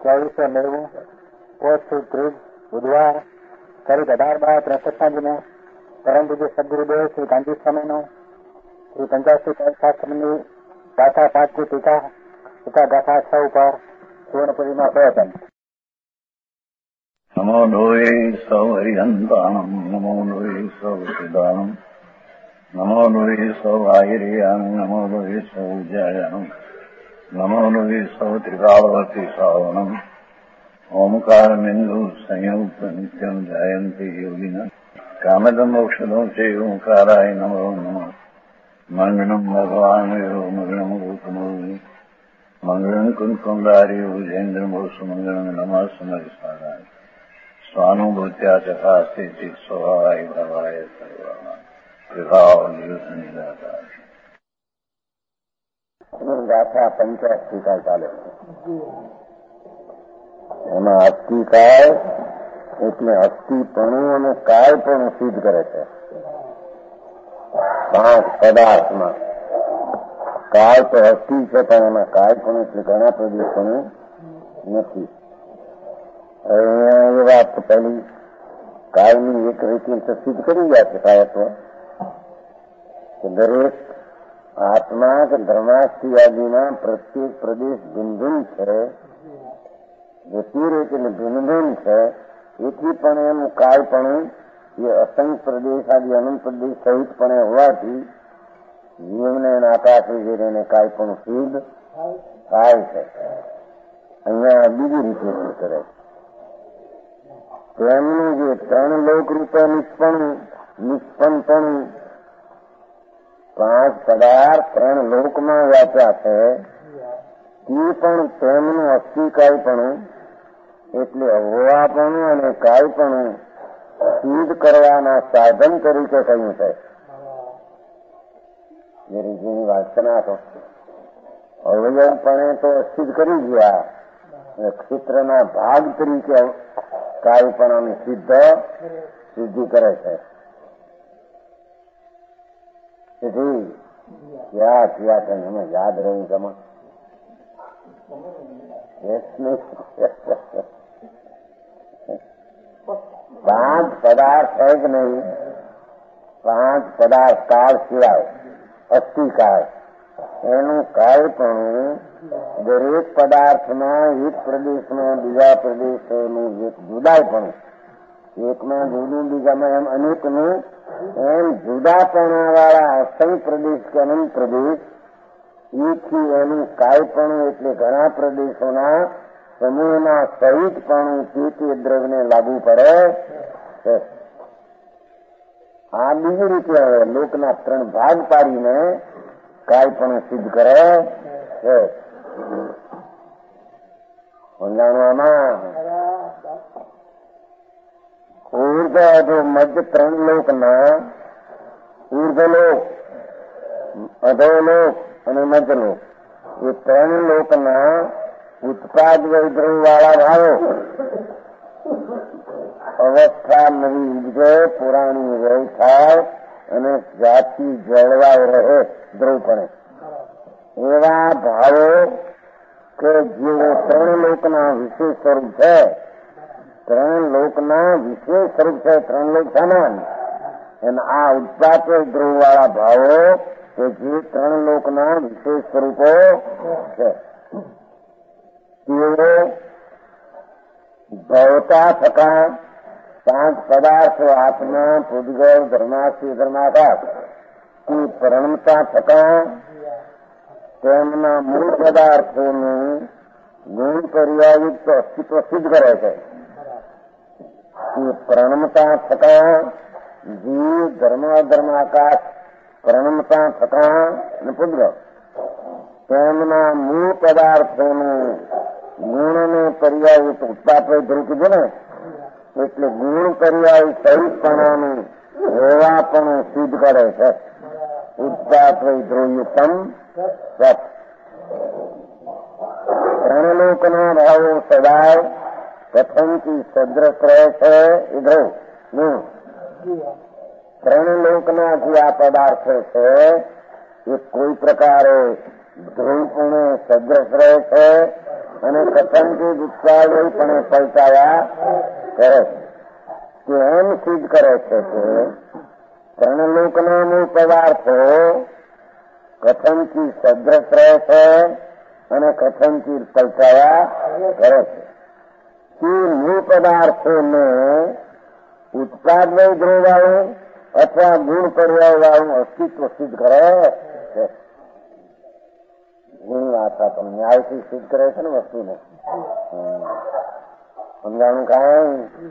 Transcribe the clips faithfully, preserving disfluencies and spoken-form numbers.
ચોવીસો નેવું પોસ્ટ ત્રીસ બુધવાર તારીખ અઢાર બાર ત્રેસઠ સાંજનું પરમ પૂજ્ય સદગુરુદેવ શ્રી ગાંધી સ્વામીનું શ્રી પંચાસી શાસ્ત્રની ગાથા પાંચમી ટીકા ટીકા ગાથા છ ઉપર સુવર્ણપુરીમાં પ્રવચન. નમો લોહે સૌ હરિહંતાણમ નમો લોહે સૌ સિદાનમ નમો લોહે સૌ આહિર્યામ નમો લોહે સૌ જયાનમ નમો લોહે સૌ ત્રિકાળવતી શ્રાવણમ ઓમકાર બિંદુ સંયુક્ત નિત્યમ જયંતી યોગિના કામદમ મોક્ષદો છે ઓંકારાય નમો નમઃ. મંગળમ ભગવાન મંગળમ રૂપમોહિ મંગળમ કુંકુંડારી ઉજેન્દ્રમો સુમંગળમ નમઃ સમરિસ્મરાય સ્વાનુભૂત્યા ચકાસ્તે સ્વભાવાય ભવાય સર્વમાં વિભાવ નિદાતા. ગાથા પંચાયત ટીકા ચાલે એમાં અસ્થિકાય એટલે અસ્થિપણું અને કાયપણું સિદ્ધ કરે છે. પાંચ પદાર્થમાં કાય તો અસ્થિ છે પણ એમાં કાયપણું એટલે ઘણા પ્રદેશોનું નથી. એ વાત પહેલી કાયની એક રીતે સિદ્ધ કરી ગયા છે કાયત્વ કે દરેક આત્મા કે ધર્માસ્થિ આદિના પ્રત્યેક પ્રદેશ ભિન્ન ભિન્ન છે. વ્યતિરેક એટલે ભિન્ન ભિન્ન છે. એથી પણ એનું કાયપણું એ અસંખ્ય પ્રદેશ આદિ અનંત પ્રદેશ સહિતપણે હોવાથી જીવને આકાશ વગેરેને કાયપણું સિદ્ધ થાય છે. અહીંયા બીજી રીતે શું કરે તેમનું જે ત્રણ લોક રૂપે નિષ્પણ નિષ્પન્નપણું પાંચ પદાર્થ ત્રણ લોકમાં વ્યાપ્યા છે તે પણ તેમનું અસ્થિકાયપણું એટલે હોવાપણું અને કાયપણું સિદ્ધ કરવાના સાધન તરીકે કહ્યું છે. જેની વાસના તો અવયવપણે તો સિદ્ધ કરી ગયા, ક્ષેત્રના ભાગ તરીકે કાયપણાની સિદ્ધ સિદ્ધિ કરે છે. તેથી ક્યાં ક્યાં છે અમે યાદ રહ્યું તમે પાંચ પદાર્થ છે જ નહીં. પાંચ પદાર્થ કાળ સિવાય અસ્થિકાળ એનું કાળપણું દરેક પદાર્થમાં એક પ્રદેશમાં બીજા પ્રદેશોનું એક જુદાપણું, એકમાં જુદું બીજામાં એમ અનેકનું એમ જુદાપણા વાળા અસંખ્ય પ્રદેશ કે અનંત પ્રદેશ એથી એનું કાયપણું એટલે ઘણા પ્રદેશોના સમૂહના સહિતપણું તે તે દ્રવ્યને લાગુ પડે છે. આ બીજી રીતે હવે લોકના ત્રણ ભાગ પાડીને કાયપણું સિદ્ધ કરે છે. જાણવામાં ઉર્ધ અધો મધ્ય ત્રણ લોકના ઉર્ધલોક, અધોલોક અને મધ્યલોક એ ત્રણ લોકના ઉત્પાદ વૈદ્રવ વાળા ભાવો અવસ્થા નવી ઉગજે, પુરાણી વ્યય થાય અને જાતિ જળવાઈ રહે દ્રવપણે એવા ભાવો કે જેઓ ત્રણ લોકના વિશેષ સ્વરૂપ છે. ત્રણ લોકના વિશેષ સ્વરૂપ છે, ત્રણ લોક સમાન અને આ ઉત્પાદ દ્રવ વાળા ભાવો કે જે ત્રણ લોકના વિશેષ સ્વરૂપો છે તેઓ ભવતા થતા પાંચ પદાર્થો આત્મા પૂદગલ ધર્માસ્તિ ધર્માકાશ તે પરણતા થતા તેમના મૂળ પદાર્થોનું ગુણ પર્યાયુક્ત અસ્તિત્વ સિદ્ધ કરે છે. તે પ્રણમતા થતા જીવ ધર્મ ધર્માકાશ પ્રણમતા થતા અને પૂદગલ તેમના મૂળ પદાર્થોનું ગુણને પર્યાયુક્ત ઉત્પાદ ધ્રુવ કીધું ને એટલે ગુણ પર્યાય સહિતપણાનું હોવાપણું સિદ્ધ કરે છે. ઉત્પાદ ધ્રુવયુક્તમ સત ત્રણ લોકના ભાવો સદાય પ્રથમથી સદ્રસ રહે છે. એ ધ્રુવ ગુણ ત્રણ લોકના જે આ પદાર્થો છે એ કોઈ પ્રકારે ધ્રુવપણે સદ્રસ રહે છે અને કથનથી ઉત્પાદય પણ પલટાયા કરે છે. કે એમ સિદ્ધ કરે છે કે ત્રણલોકના મૂળ પદાર્થો કથનથી સદ્રશ રહે છે અને કથનથી પલટાયા કરે છે. તે મૂળ પદાર્થોને ઉત્પાદય ધ્રુવવાળું અથવા ગુણ પર્યાય વાળું અસ્તિત્વ સિદ્ધ કરે છે. ગુણ આશા પણ ન્યાયથી સિદ્ધ કરે છે ને વસ્તુને. સમજાણું કાંઈ?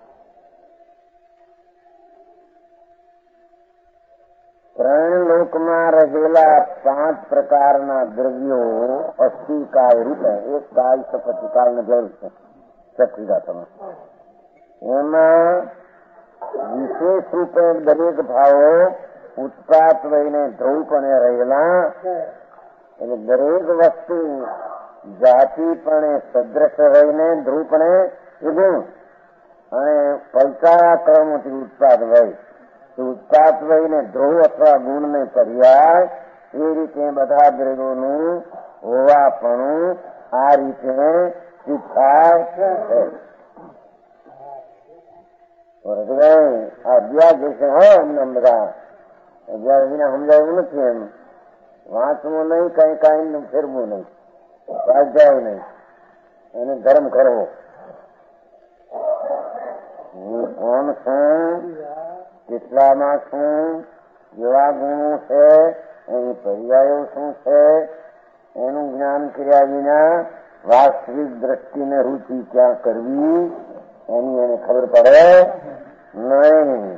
ત્રણ લોકમાં રહેલા પાંચ પ્રકારના દ્રવ્યો અસ્થિ કાય રૂપે એક કાય સપતિ કાળને જરૂર છે સચિદાત્મા. એમાં વિશેષ રૂપે દરેક ભાવો ઉત્પાત વહીને ધ્રુવપણે રહેલા, એટલે દરેક વસ્તુ જાતિપણે સદ્રશ રહીને ધ્રુવપણે એ ગુણ અને પલટા ક્રમથી ઉત્પાદ વહી ઉત્પાદ વહીને ધ્રુવ અથવા ગુણને પર્યાય એ રીતે બધા દ્રવ્યોનું હોવાપણું આ રીતે શીખાય છે. અભ્યાસ જે છે હોય એમને બધા અભ્યાસ વિના સમજાયું નથી. એમ વાંચવું નહીં, કઈ કઈ ફેરવું નહીં, સ્વાધ્યાય નહીં, એને ધર્મ કરવો. હું કોણ છું, કેટલામાં છું, જેવા ગુણો છે, એની પર્યાયો શું છે, એનું જ્ઞાન કર્યા વિના વાસ્તવિક દ્રષ્ટિને રૂચિ ક્યાં કરવી એની એને ખબર પડે નહીં.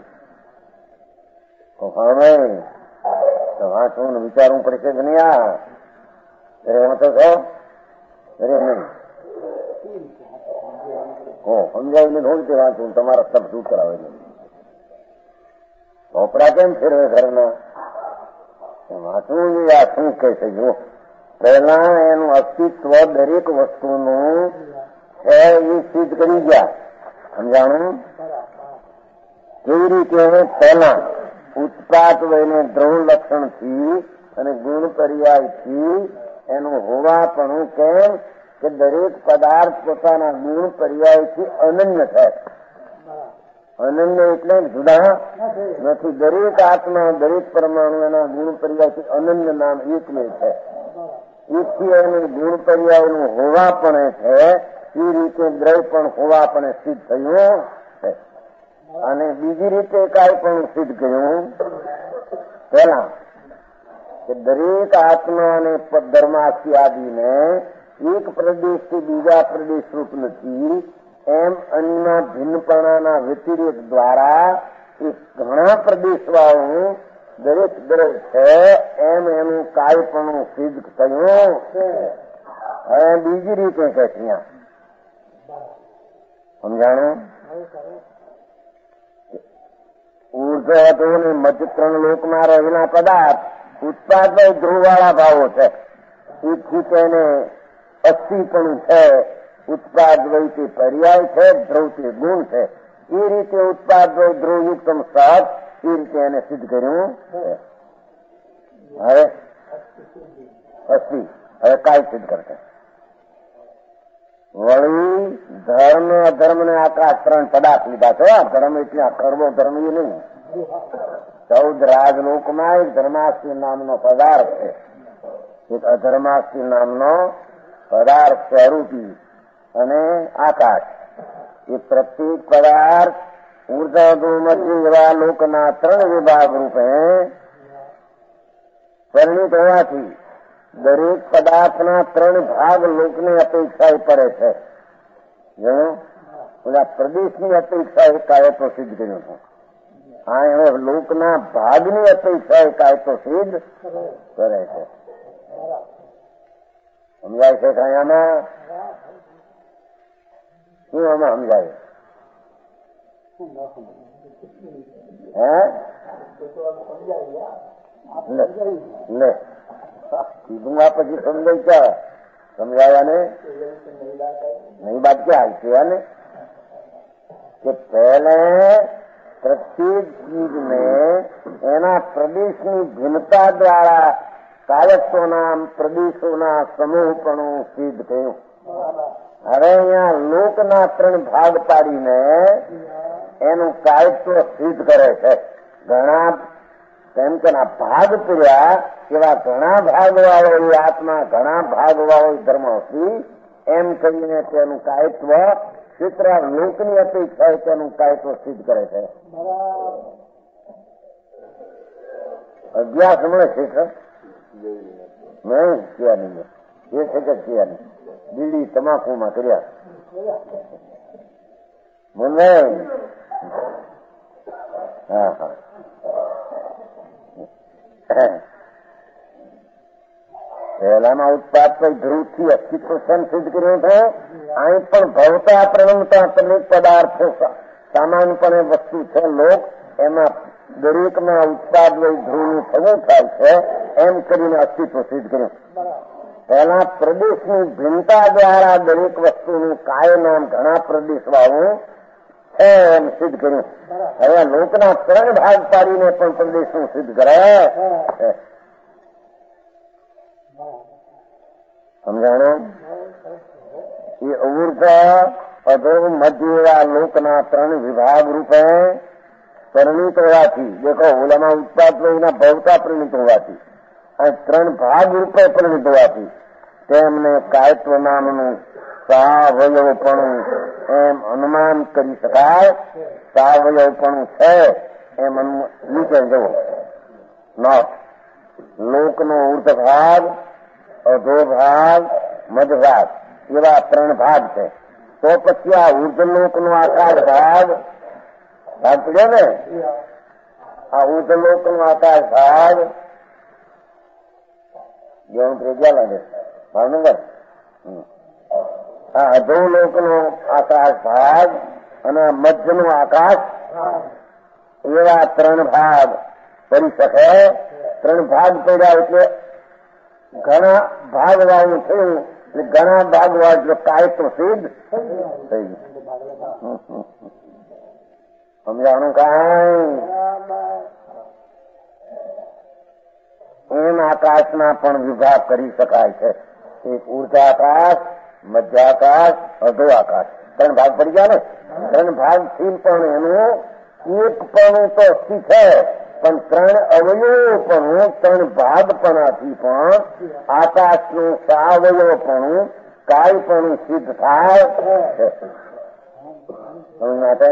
તો વાંચવું વિચારવું પડશે કે નહીં? આ અરે વાંચો છો? અરે નહીં હો સમજાવીને થોડી તે વાંચવું, તમારા શબ્દ શું કરાવે છે? ચોપડા કેમ ફેરવે ઘરના? વાંચવું જોઈએ. આ શું કહે છે જો પહેલા એનું અસ્તિત્વ દરેક વસ્તુનું છે એ સિદ્ધ કરી ગયા. સમજાણું? કેવી રીતે? પહેલા ઉત્પાદ વયને દ્રવ લક્ષણથી અને ગુણ પર્યાયથી એનું હોવાપણું કેમ કે દરેક પદાર્થ પોતાના ગુણ પર્યાયથી અનન્ય થાય. અનન્ય એટલે જુદા નથી. દરેક આત્મા, દરેક પરમાણુ એના ગુણ પર્યાયથી અનન્ય નામ એકને છે. એકથી એનું ગુણ પર્યાયનું હોવાપણે છે. એ રીતે દ્રવ્ય પણ હોવાપણે સિદ્ધ થયું છે. અને બીજી રીતે કાંઈ પણ સિદ્ધ કર્યું પેલા કે દરેક આત્મા અને ધર્માસ્તિ આદિને એક પ્રદેશથી બીજા પ્રદેશ રૂપ નથી. એમ અન્યના ભિન્નપણાના વ્યતિરેક દ્વારા એ ઘણા પ્રદેશવાળું દરેક દ્રવ્ય છે એમ એનું કાયપણું સિદ્ધ થયું. હવે બીજી રીતે છે ત્યાં સમજાણું? ઉર્ધ્વ અને મધ્ય ત્રણ લોકમાં રહેલા પદાર્થ ઉત્પાદ ધ્રુવવાળા ભાવો છે. એથી તેને અસ્થિપણું છે. ઉત્પાદ વયથી પર્યાય છે, ધ્રુવ તે ગુણ છે. એ રીતે ઉત્પાદ વય ધ્રુવયુક્તમ સહજ એ રીતે એને સિદ્ધ કર્યું છે. હવે અસ્થિ હવે કાંઈ સિદ્ધ કરશે? વળી ધર્મ અધર્મ ને આકાશ ત્રણ પદાર્થ લીધા છે. ધર્મ એટલે કરવો ધર્મ એ નહીં. ચૌદ રાજલોકમાં એક ધર્માસ્તિ નામનો પદાર્થ છે, એક અધર્માસ્તિ નામનો પદાર્થ છે અરૂપી અને આકાશ. એ પ્રત્યેક પદાર્થ ઉર્ધ્વ મધ્ય એવા લોકના ત્રણ વિભાગ રૂપે પરિણિત હોવાથી દરેક પદાર્થના ત્રણ ભાગ લોકની અપેક્ષા પડે છે. બધા પ્રદેશની અપેક્ષા એ કાયતો સિદ્ધ કર્યું છે. આ હવે લોકના ભાગની અપેક્ષા એ કાયતો સિદ્ધ કરે છે. સમજાય છે કાંઈ આમાં? શું આમાં સમજાય? હે લે કીધું આ પછી સમજાય ક્યાં? સમજાયા ને નઈ બાત ક્યાં છે ને કે પહેલે પ્રત્યેક ચીજને એના પ્રદેશની ભિન્નતા દ્વારા કાયત્વના પ્રદેશોના સમૂહપણું સિદ્ધ થયું. હવે અહીંયા લોકના ત્રણ ભાગ પાડીને એનું કાયત્વ સિદ્ધ કરે છે. ઘણા તેમ કે ભાગ પીડ્યા એવા ઘણા ભાગ વાળો એ આત્મા, ઘણા ભાગ વાળો ધર્મથી એમ કહીને તેનું કાયત્વ ક્ષેત્ર લોકની અપેક્ષાએ તેનું કાયત્વ સિદ્ધ કરે છે. અભ્યાસ મળે શિખર નહીં ક્યાં નહીં એ છે કે ક્યાં નહીં બીડી તમાકુમાં કર્યા મને હા હા પહેલામાં ઉત્પાદ પર ધ્રુવથી અસ્તિત્વ સિદ્ધ કર્યું છે. અહીં પણ ભવતા પ્રણમતા અનેક પદાર્થો સામાન્યપણે વસ્તુ છે. લોક એમાં દરેકના ઉત્પાદ વય ધ્રુવનું થવું થાય છે એમ કરીને અસ્તિત્વ સિદ્ધ કર્યું. પહેલા પ્રદેશની ભિન્નતા દ્વારા દરેક વસ્તુનું કાય નામ ઘણા પ્રદેશ વાળું છે એમ સિદ્ધ કર્યું. હવે લોકના ત્રણ ભાગ પાડીને પણ પ્રદેશનું સિદ્ધ કરે. સમજાણો? એ અવૃતા અધો મધ્ય એવા લોકના ત્રણ વિભાગ રૂપે પરિણિત હોવાથી, દેખો ઓલામાં ઉત્પાદ વયના ભવતા પરિણિત હોવાથી અને ત્રણ ભાગ રૂપે પરિણિત હોવાથી તેમને કાયત્વ નામનું સાવયવપણું એમ અનુમાન કરી શકાય. સાવયવપણું છે એમ નીચે જવો. નોટ લોકનો ઉર્ધ ભાગ, અધો ભાગ, મધ ભાગ એવા ત્રણ ભાગ છે. તો પછી આ ઉર્ધલોકનો આકાશ ભાગ ભાગ પડ્યો ને, આ ઉર્ધલોકનો આકાશ ભાગ જેવું ત્રેજા લાગે ભાવનગર. આ અધોલોકનો આકાશ ભાગ અને મધ્યનો આકાશ એવા ત્રણ ભાગ પડી શકે. ત્રણ ભાગ પડ્યા એટલે ઘણા ભાગ વાળું થયું એટલે ઘણા ભાગ વાળું કાયત્વ સિદ્ધ થઈ ગયું. સમજાણું કાંઈ? એમ આકાશના પણ વિભાગ કરી શકાય છે. એક ઉર્ધાકાશ, મધ્યાકાશ, અધો આકાશ ત્રણ ભાગ પડી ગયા ને. ત્રણ ભાગ થી પણ એનું એક પણ તો સ્થિત છે, પણ ત્રણ અવયવપણું, ત્રણ ભાગપણાથી પણ આકાશનું સાવયવપણું, કાયપણું સિદ્ધ થાય છે. માટે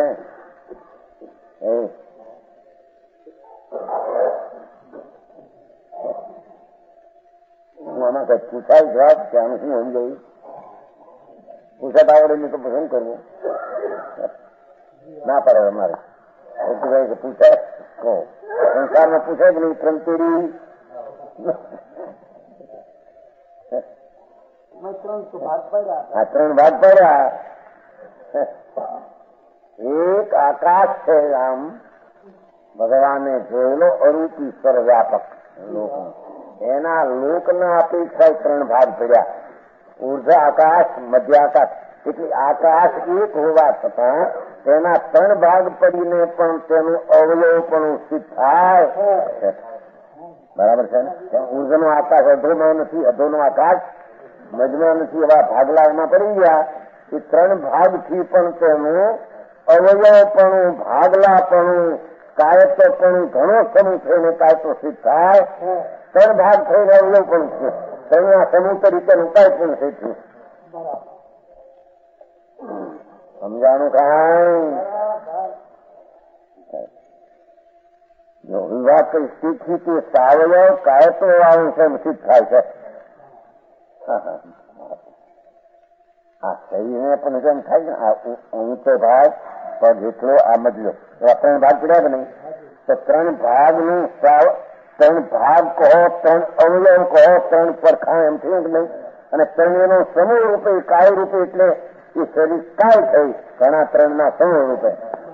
આમાં કઈ પૂછાય જવાબ કે આનું શું હોવું જોઈએ? પૂછાતા આવડે નહીં તો પસંદ કરવું ના પડે અમારે. કે પૂછાય કહો સંસારમાં પૂછાય કે નહીં? ત્રંતેરી આ ત્રણ ભાગ પડ્યા. એક આકાશ છે, આમ ભગવાને જોયેલો અરૂપી સર્વવ્યાપક લોક, એના લોકના અપેક્ષા ત્રણ ભાગ પડ્યા. ઉર્ધ્વ આકાશ, મધ્ય આકાશ. એટલે આકાશ એક હોવા છતાં તેના ત્રણ ભાગ પડીને પણ તેનું અવયવપણું સિદ્ધ થાય. બરાબર છે ને? ઉર્ધ્વનો આકાશ અધોમાં નથી, અધોનો આકાશ મધ્યમાં નથી, એવા ભાગલામાં પડી ગયા. એ ત્રણ ભાગથી પણ તેનું અવયવપણું, ભાગલાપણું, કાયત્વપણું ઘણો સમૂહ થઈને કાયત્વ સિદ્ધ થાય. ત્રણ ભાગ થઈને અવયવપણું છે, તેના સમૂહ તરીકેનું કાયપણું સિદ્ધ થયું. સમજાણું કાંઈ? વિભાગ કઈ શીખી તે સાવયવ કાયત્વ વાળું છે સિદ્ધ થાય છે. આ શરીરને પણ જેમ થાય છે, આ ઊંચો ભાગ, પગ એટલો, આ મધ્યો, એવા ત્રણ ભાગ પડ્યા કે નહીં? તો ત્રણ ભાગનું ત્રણ ભાગ કહો, ત્રણ અવયવ કહો, ત્રણ પરખાણ એમ થયું કે નહીં? અને ત્રણ એનો સમૂહ રૂપે, કાય રૂપે, એટલે એ શરીર કાય થઈ ઘણા ત્રણ ના સમૂહ રૂપે.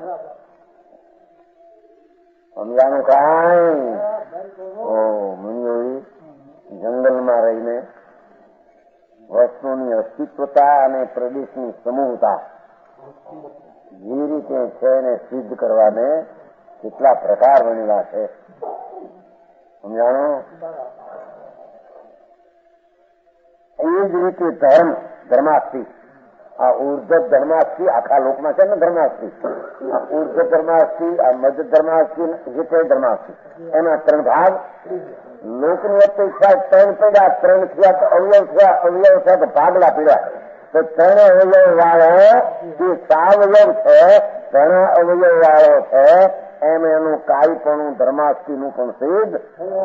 સમજાણું કાંઈ? ઓ મુનિઓ જંગલમાં રહીને વસ્તુની અસ્તિત્વતા અને પ્રદેશની સમૂહતા જે રીતે છે એને સિદ્ધ કરવાને કેટલા પ્રકાર બનેલા છે. સમજાણો? એ જ રીતે ધર્મ ધર્માસ્તિ. આ ઉર્ધ્વ ધર્માસ્તિ આખા લોકમાં છે ને ધર્માસ્તિ. આ ઉર્ધ્વ ધર્માસ્તિ, આ મધ્ય ધર્માસ્તિ, જે છે ધર્માસ્તિ. એમાં ત્રણ ભાગ. લોકની અપેક્ષા ત્રણ પડ્યા, ત્રણ થયા તો અવયવ થયા, અવયવ થયા તો ભાગલા પીડ્યા. તો ત્રણ અવયવ વાળો જે સાવયવ છે, ઘણા અવયવ વાળો છે, એમ એનું કાયપણું ધર્માસ્તિનું પણ સિદ્ધ.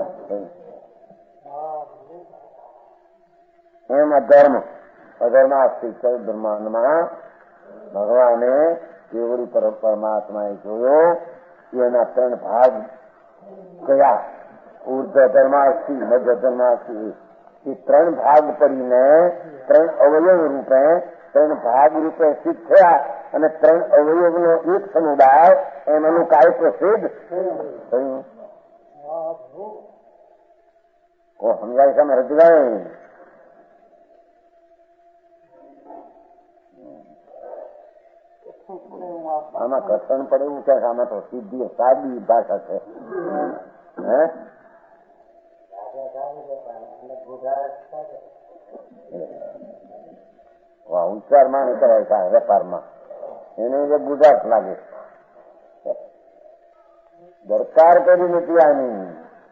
એમ અધર્મ અધર્માસ્તિ ચૌધર્માનમાં ભગવાને કેવડી પર પરમાત્માએ જોયો એના ત્રણ ભાગ કયા? ઉર્ધ્વ ધર્માસ્તિ, મધ્ય ધર્માસ્તિ. એ ત્રણ ભાગ કરીને ત્રણ અવયવ રૂપે ત્રણ ભાગ રૂપે સિદ્ધ થયા અને ત્રણ અવયવનો એક સમુદાય એમ એનું કાય પ્રસિદ્ધ થયું. સમજાય તમે રજવાય? આમાં કથન પડે એવું છે. આમાં તો સીધી સાદી ભાષા છે. હે ઉચ્ચારમાં નહીં કરાય વેપારમાં, એને જે ગુજરાત લાગે. દરકાર કરી નથી આની.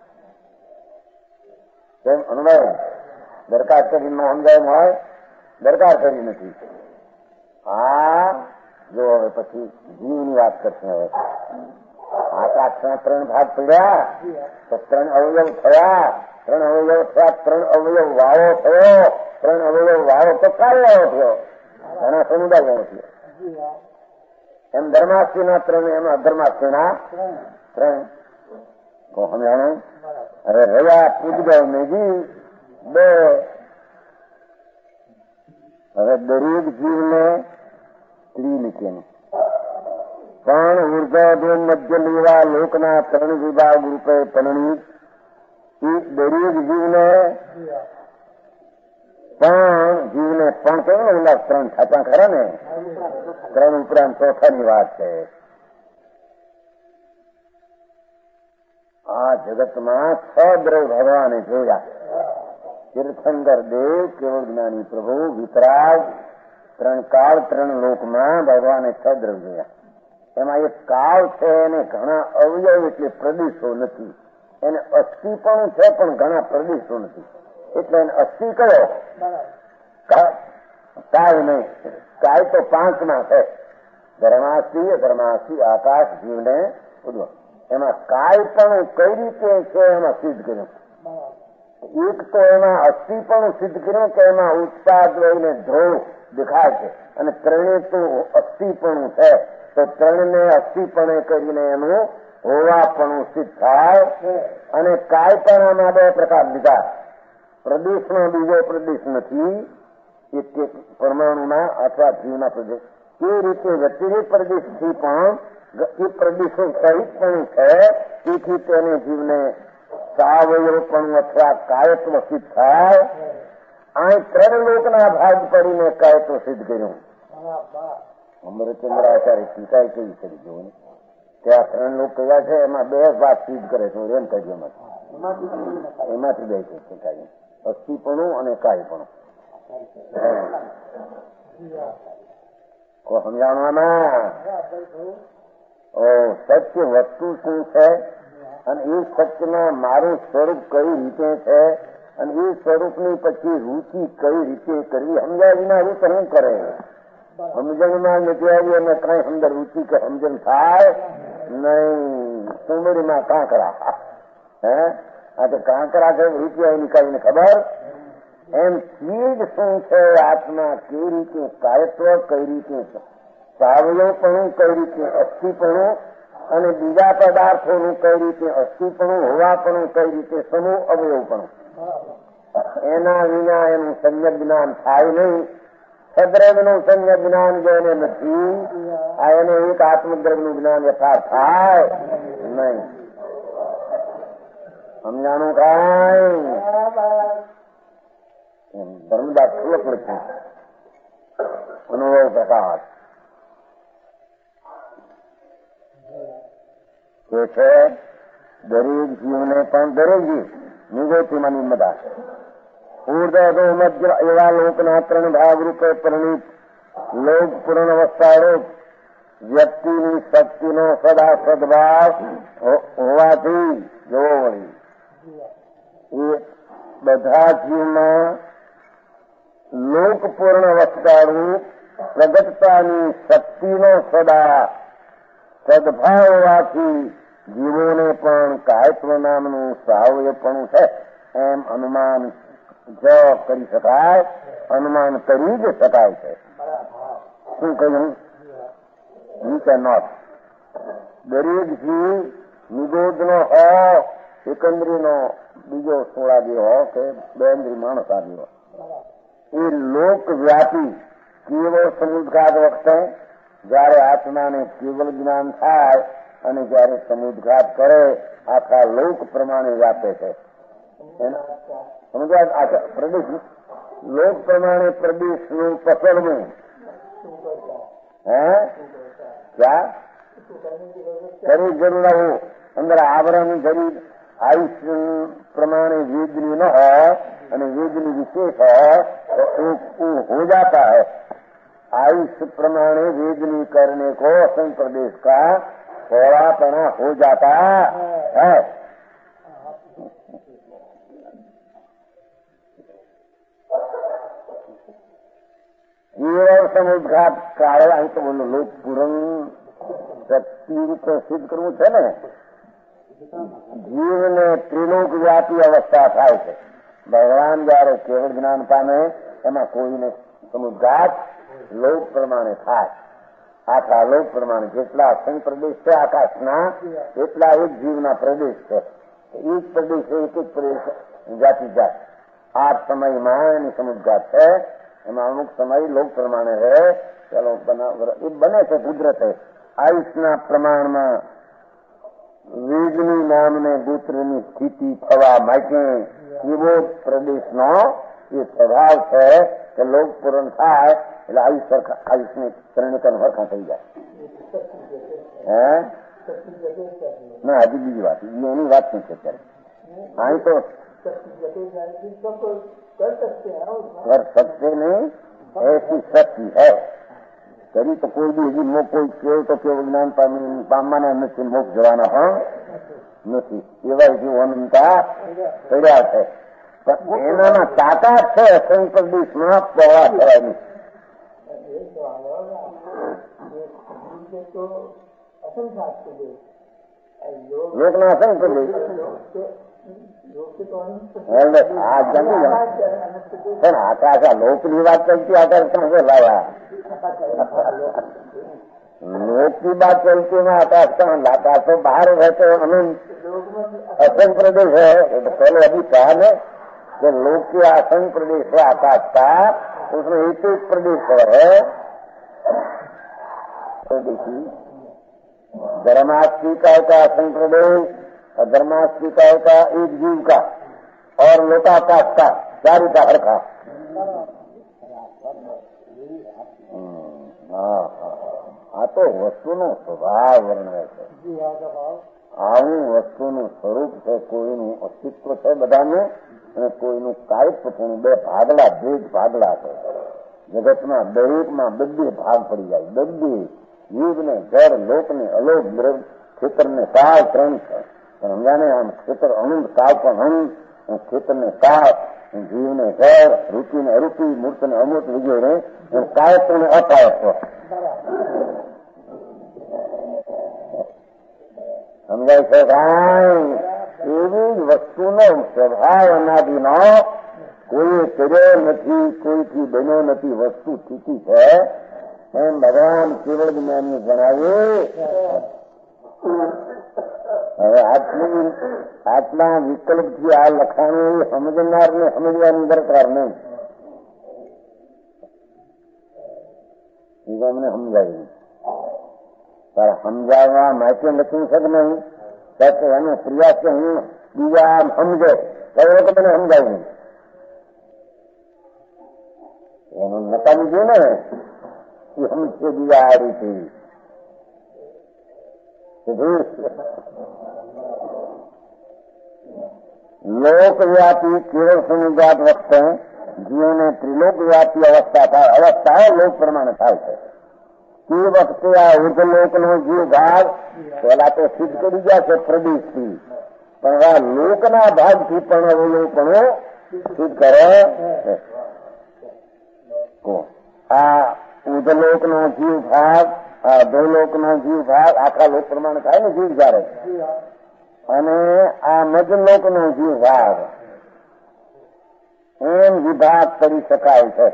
કેમ અનુભવ? દરકાર કરી નો સમજાય હોય, દરકાર કરી નથી. આ જો હવે પછી જીવની વાત કરશે. હવે આકાશના ત્રણ ભાગ પડ્યા તો ત્રણ અવયવ થયા. ત્રણ અવયવ થયા, ત્રણ અવયવ વાળો થયો. ત્રણ અવયવ વાળો તો કાર્ય થયો, ઘણા સમુદાય થયો. એમ ધર્માસ્તિના ત્રણ, એમ અધર્માસ્તિના ત્રણ. તો સમજાણું? હવે રહ્યા પૂજગલ મેજી બે. હવે દરેક જીવને ત્રિલિકેનું પણ ઉર્ધ્વ મધ્ય લેવા લોકના ત્રણ વિભાગ રૂપે પરિણિત. એ દરેક જીવને પણ જીવને પણ કેવું ને ઉલ્લાસ ત્રણ છાપા ખરા ને, ત્રણ ઉપરાંત ચોથાની વાત છે. આ જગતમાં છ દ્રવ ભગવાને જોયા. તીર્થંકર દેવ, કેવળ જ્ઞાની પ્રભુ, વિતરાગ, ત્રણ કાળ ત્રણ લોકમાં ભગવાને છ દ્રવ જોયા. એમાં એક કાળ છે, એને ઘણા અવયવ એટલે પ્રદેશો નથી. એને અસ્થિ પણ છે પણ ઘણા પ્રદેશો નથી. એટલે એને અસ્થિ કયો? કાય નહીં. કાય તો પાંચમાં છે. ધર્માસ્તિ, ધર્માસ્તિ, આકાશ, જીવને ઉદ્ભવ. એમાં કાય પણ કઈ રીતે છે એમાં સિદ્ધ કર્યું. એક તો એમાં અસ્થિ પણ સિદ્ધ કર્યું કે એમાં ઉત્પાદ લઈને ધ્રુવ દેખાય છે, અને ત્રણે તો અસ્થિપણું છે. તો ત્રણને અસ્થિપણે કરીને એનું હોવાપણું સિદ્ધ થાય. અને કાયપણામાં બે પ્રકાર લીધા. પ્રદેશમાં બીજો પ્રદેશ નથી, એક એક પરમાણુમાં અથવા જીવના પ્રદેશ. એ રીતે વ્યતિરેક પ્રદેશથી પણ એ પ્રદેશો સહિત પણ છે. તેથી તેને જીવને સાવયવપણું અથવા કાયત્વ સિદ્ધ થાય. અહીં ત્રણ લોકના ભાગ પડીને કાયત્વ સિદ્ધ કર્યું. અમરચંદ્રાચાર્ય ટીકા કેવી કરી જોવું કે આ ત્રણ લોક કયા છે, એમાં બે વાત સિદ્ધ કરે છે. રેમ કરી એમાંથી બે છે, અસ્થિપણું અને કાયપણું. સમજાવવામાં ઓ સત્ય વસ્તુ શું છે અને એ સત્યમાં મારું સ્વરૂપ કઈ રીતે છે અને એ સ્વરૂપની પછી રૂચિ કઈ રીતે કરવી. સમજાય વિના રૂપ શું કરે? સમજણમાં નથી આવી અને કઈ અંદર રૂચિ કે સમજણ થાય નહીં. સુંદરીમાં કાંકરા, હે આ તો કાંકરા છે, રૂચિ આવી નીકાળીને ખબર. એમ ચીજ શું છે આત્મા, કઈ રીતે કાયત્વ, કઈ રીતે સાવયવપણું, કઈ રીતે અસ્થિપણું, અને બીજા પદાર્થોનું કઈ રીતે અસ્થિપણું, હોવાપણું, કઈ રીતે સમૂહ અવયવપણું. એના વિના એનું સમ્યક જ્ઞાન થાય નહીં. સદ્રવ્યનું સમ્યક જ્ઞાન જેને નથી, આ એને એક આત્મદ્રવ્યનું જ્ઞાન યથાર્થ થાય નહીં. સમજાણું કાંઈ? ધર્મદાસ સુલભ લખ્યું અનુભવ પ્રકાશ કે છે દરેક જીવને પણ દરેક જીવ નિગોતીમાં નિર્મદા ऊर्ध्वो मध्य एवा લોકના ત્રણ ભાગ રૂપે પરિણીત લોક પૂર્ણ અવસ્થારૂપ વ્યક્તિની શક્તિનો સદા સદભાવ હોવાથી જોવો વળી એ બધા જીવમાં લોક પૂર્ણ અવસ્થારૂપ પ્રગટતાની શક્તિનો સદા સદભાવ હોવાથી જીવોને પણ કાયત્વ નામનું સાવયપણું છે એમ અનુમાન જ કરી શકાય, અનુમાન કરી જ શકાય છે. શું કહ્યું? You can not. દરેક જીવ નિગોદનો હો, એકંદરીનો બીજો સોળાદી હો કે બેન્દ્રી માણસ આદિ હો, એ લોકવ્યાપી કેવળ સમુદ્ઘાત વખતે જયારે આત્માને કેવળ જ્ઞાન થાય અને જયારે સમુદ્ઘાત કરે આખા લોક પ્રમાણે વ્યાપે છે. સમુદ્ઘાત પ્રદેશ લોક પ્રમાણે પ્રદેશનું પસરવું હે ક્યાં શરીર જરૂર ના હો, અંદર આવરણ શરીર આયુષ્ય प्रमाणे वेदनी न हो અને वेदनी विशेष हो तो वो हो जाता है. आयुष्य प्रमाणे वेदनी करने को असंग प्रदेश का थोड़ापना हो जाता है. केवल समुद्घात काल અહીં તો બોલો લોક પૂરણ શક્તિ રૂપે સિદ્ધ કરવું છે ને. જીવને ત્રિલોક વ્યાપી અવસ્થા થાય છે. ભગવાન જયારે કેવળ જ્ઞાન પામે એમાં કોઈને સમુદ્ઘાત લોક પ્રમાણે થાય. આખા લોક પ્રમાણે જેટલા અસંગ પ્રદેશ છે આકાશના એટલા એક જીવના પ્રદેશ છે. એક પ્રદેશ એક એક પ્રદેશ જાતિ જાત આ સમયમાં એની સમુદ્ઘાત છે. એમાં અમુક સમય લોક પ્રમાણે રહે. ચાલો એ બને છે કુદરતે. આયુષના પ્રમાણમાં વેદની નામને પુત્રની સ્થિતિ થવા માટે એવો પ્રદેશનો એ સ્વભાવ છે કે લોક પૂરણ થાય એટલે આયુષ સરખા આયુષને ત્રણેકન સરખા થઈ જાય. હે ના હજી બીજી વાત એની વાત નહીં છે અત્યારે. અહીં તો कर सकते नहीं, ऐसी शक्ति है. કરી તો કોઈ બી હજી મોક્ષ કોઈ કેવું તો કેવું જ્ઞાન પામવાના નથી, મોક્ષ જવાના પણ નથી. એવા જીવો અનંતા કર્યા છે પણ એનામાં તાકાત છે અસંખ્ય દેશમાં પહોળા થવાની. લોકના અસંખ્ય દેશ આ જમી પણ આકાશ આ લોકની વાત કરતી આકાશ કહાં લાયા? लोक की बात चलती है आकाश का आकाश तो बाहर रहते अनंत असंग प्रदेश है. तो पहले अभी कहा न कि लोक के असंग प्रदेश है आकाश का, उसमें एक एक प्रदेश है. तो देखिए धर्मास्तिका का असंग प्रदेश और धर्मास्तिका का एक जीव का और लोकाकाश का चारू का हर का. હા આ તો વસ્તુનો સ્વભાવ વર્ણવે છે. આવું વસ્તુનું સ્વરૂપ છે. કોઈનું અસ્તિત્વ છે બધાનું અને કોઈનું કાયત્વપણું. બે ભાગલા ભેદ ભાગલા છે જગતમાં. દરેકમાં બબ્બે ભાગ પડી જાય. બબ્બે જીવને જળ લોકને અલોક ક્ષેત્રને કાળ ત્રણ છે. પણ સમજાને આમ ક્ષેત્ર અનંત કાળ પણ અનંત, ક્ષેત્રને કાળ, જીવને જળ, રૂચિને અરૂપી, મૂર્તને અમૃત વગેરે કાયત્વને અકાયત્વ. સમજાય છે ભાઈ? એવી જ વસ્તુનો સ્વભાવ અનાદિનો કોઈ કર્યો નથી, કોઈથી બન્યો નથી, વસ્તુ સ્થિતિ છે એમ ભગવાન કેવળ જ્ઞાનને જણાવ્યું. હવે આટલી આટલા વિકલ્પથી આ લખાણું સમજનારને સમજવાની દરકાર નહીં. અમને સમજાવ્યું તારે સમજાવવા માટે લખ્યું છે કે નહીં કે એનો પ્રયાસ કે હું બીજા સમજે તો મને સમજાવ્યું એનું નકામી ગયું ને એ સમજશે બીજા આ રીતે. લોકવ્યાપી કેવળ સમુદ્રાત વખતે જીવને ત્રિલોકવ્યાપી અવસ્થા થાય અવસ્થાઓ લોક પ્રમાણે થાય છે તે વખતે આ ઉર્ધલોકનો જીવ ભાગ પહેલા તો સિદ્ધ કરી ગયા છે પ્રદેશથી પણ આ લોકના ભાગથી પણ અવલોકનો સિદ્ધ કરે આ ઉર્ધલોકનો જીવ ભાગ આ ધોલોકનો જીવ ભાગ આખા લોક પ્રમાણે થાય ને જીવ જયારે અને આ મધલોકનો જીવ ભાગ એમ વિભાગ કરી શકાય છે.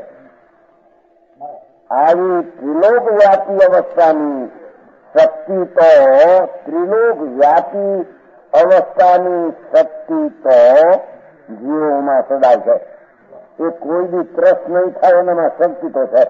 આવી ત્રિલોક વ્યાપી અવસ્થાની શક્તિ તો ત્રિલોક વ્યાપી અવસ્થાની શક્તિ તો જીવોમાં સદાય છે. એ કોઈ બી ત્રસ નહીં થાય એનામાં શક્તિ તો છે.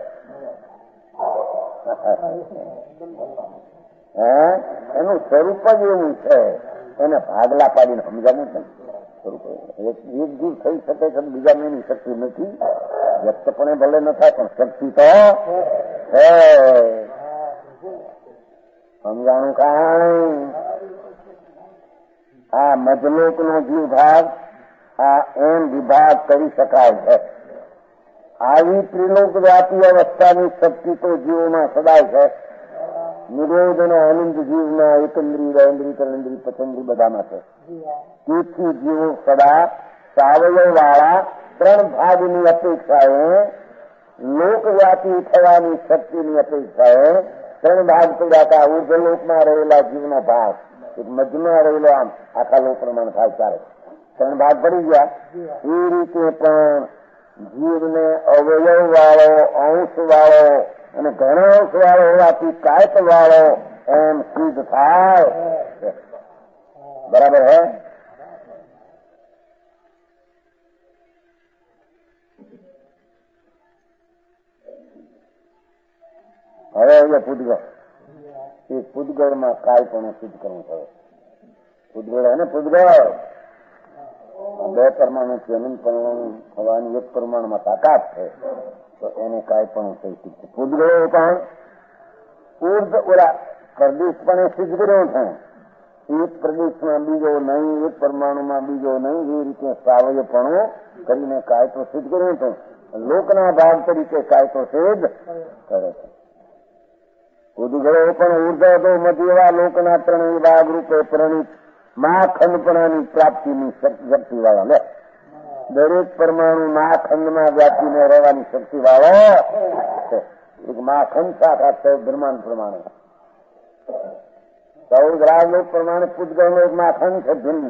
એનું સ્વરૂપ જ એવું છે. એને ભાગલા પાડીને સમજાવું છે. એક જીવ થઈ શકે છે બીજા એની શક્તિ નથી. વ્યક્તપણે ભલે ન થાય પણ શક્તિ તો છે. સમજાણું કાંઈ આ મધલોકનો જીવ ભાગ આ એમ વિભાગ કરી શકાય છે. આવી ત્રિલોક વ્યાપી અવસ્થાની શક્તિ તો જીવોમાં સદાય છે. નિરોધ અને આનંદ જીવના એકંદ્રી વેન્દ્રી કરંદ્રી પચંદ્રી બધામાં છે. તેથી જીવો સદા સાવયવ વાળા ત્રણ ભાગની અપેક્ષાએ લોકવ્યાપી થવાની શક્તિની અપેક્ષાએ ત્રણ ભાગ પડ્યા હતા. ઉર્ધ્વલોકમાં રહેલા જીવનો ભાગ એક મધ્યમાં રહેલો આમ આખા લોક પ્રમાણ થાય ચાલે ત્રણ ભાગ પડી ગયા. એ રીતે પણ જીવને અવયવ વાળો અંશ વાળો અને ઘણા અંશ વાળો હોવાથી કાયક વાળો એમ સિદ્ધ થાય. બરાબર હે? હવે હવે પૂતગળ એ પૂતગળમાં કાયપણું સિદ્ધ કરવું થયું. પૂતગળ હે ને પૂતગળ બે પરમાણુથી અનંત પરમાણુ થવાની એક પરમાણુમાં તાકાત છે તો એને કાયપણું થઈ સિદ્ધ છે. પૂતગળો પણ ઉર્ધ ઓલા પ્રદેશ પણ એ સિદ્ધ કર્યો છે. એક પ્રદેશમાં બીજો નહીં એક પરમાણુમાં બીજો નહીં એ રીતે સાવયવપણું કરીને કાયતો સિદ્ધ કર્યું છે. લોકના ભાગ તરીકે કાયતો સિદ્ધ કરે છે. ઉદગળો પણ ઉર્ધ્વ મધ્યવા લોકના ત્રણેય ભાગ રૂપે પ્રણીત મહાખંડપણાની પ્રાપ્તિની શક્તિ વાળા લે દરેક પરમાણુ મહાખંડમાં વ્યાપીને રહેવાની શક્તિ વાળો છે. એક મહાખંડ શાખા ચૌદ બ્રહ્માંડ પ્રમાણે ચૌદ રાજલોક પ્રમાણે પૂતગળનો એક મહાખંડ છે ભિન્ન.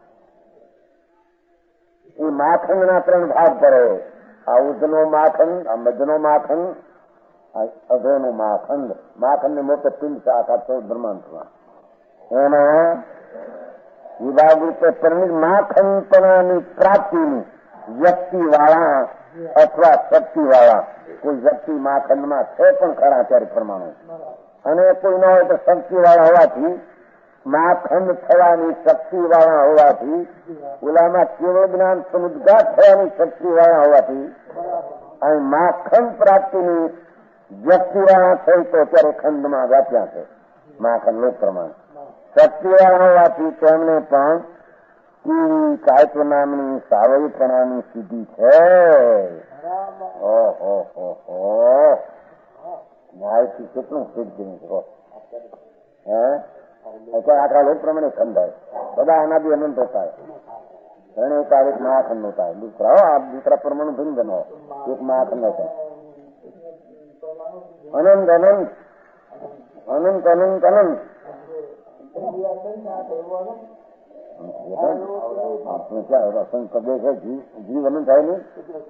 એ મહાખંડના ત્રણ ભાગ પડે. આ ઉર્ધ્વનો મહાખંડ આ મધ્યનો મહાખંડ અધોનો મહાખંડ મહાખંડ ને મોટો પિંડ શાખા ચૌદ બ્રહ્માંડ એના વિભાગ રૂપે પરિણિત મહાખંડપણાની પ્રાપ્તિની વ્યક્તિ વાળા અથવા શક્તિ વાળા કોઈ વ્યક્તિ મહાખંડમાં છે પણ ખરા ત્યારે પરમાણુ અને કોઈ ન હોય તો શક્તિ વાળા હોવાથી મહાખંડ થવાની શક્તિ વાળા હોવાથી ઓલામાં કેવળ જ્ઞાન સમુદ્ગાત થવાની શક્તિ વાળા હોવાથી અહીં મહાખંડ પ્રાપ્તિની વ્યક્તિ વાળા થઈ તો ત્યારે ખંડમાં વ્યાપ્યા છે. મહાખંડ લોક પ્રમાણ શક્તિ વાળા હોવાથી તેમને પણ કાયત્વ નામની સાવયવપણાની સિદ્ધિ છે. ન્યાયથી કેટલું સિદ્ધ કર્યું છે હે અત્યારે આખા લોક પ્રમાણે ખંડાય બધા આના બી અનંત હોતા ત્રણે તારીખ મહાખંડ હોતા है दूसरा हो आप दूसरा परमाणु भिन्न बनो एक महाखंड होता है अनंत अनंत अनंत अनंत अनंत आपने क्या होगा संघ प्रदेश है जीव जीव अनंत है नहीं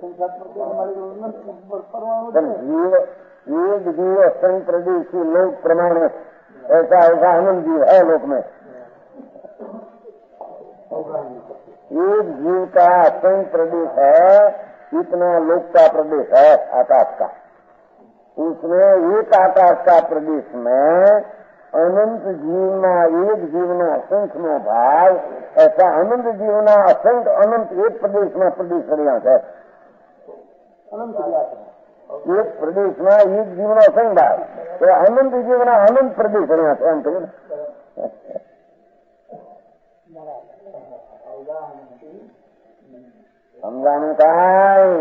जीव एक जीव संघ प्रदेश की लोक प्रमाण ऐसा ऐसा अनंत जीव है लोक में. एक जीव का संघ प्रदेश है इतना लोक का प्रदेश है आकाश का. उसमें एक आकाश का प्रदेश में अनंत जीवना एक जीवनो असंख्य भाग ऐसा अनंत जीवना असंख्य अनंत एक प्रदेश में प्रदेश રહ્યા છે. એક પ્રદેશમાં એક જીવનો અસંખ્ય ભાગ એ અનંત જીવના અનંત પ્રદેશ રહ્યા છે એમ કહ્યું ને. સમજાણું કાંઈ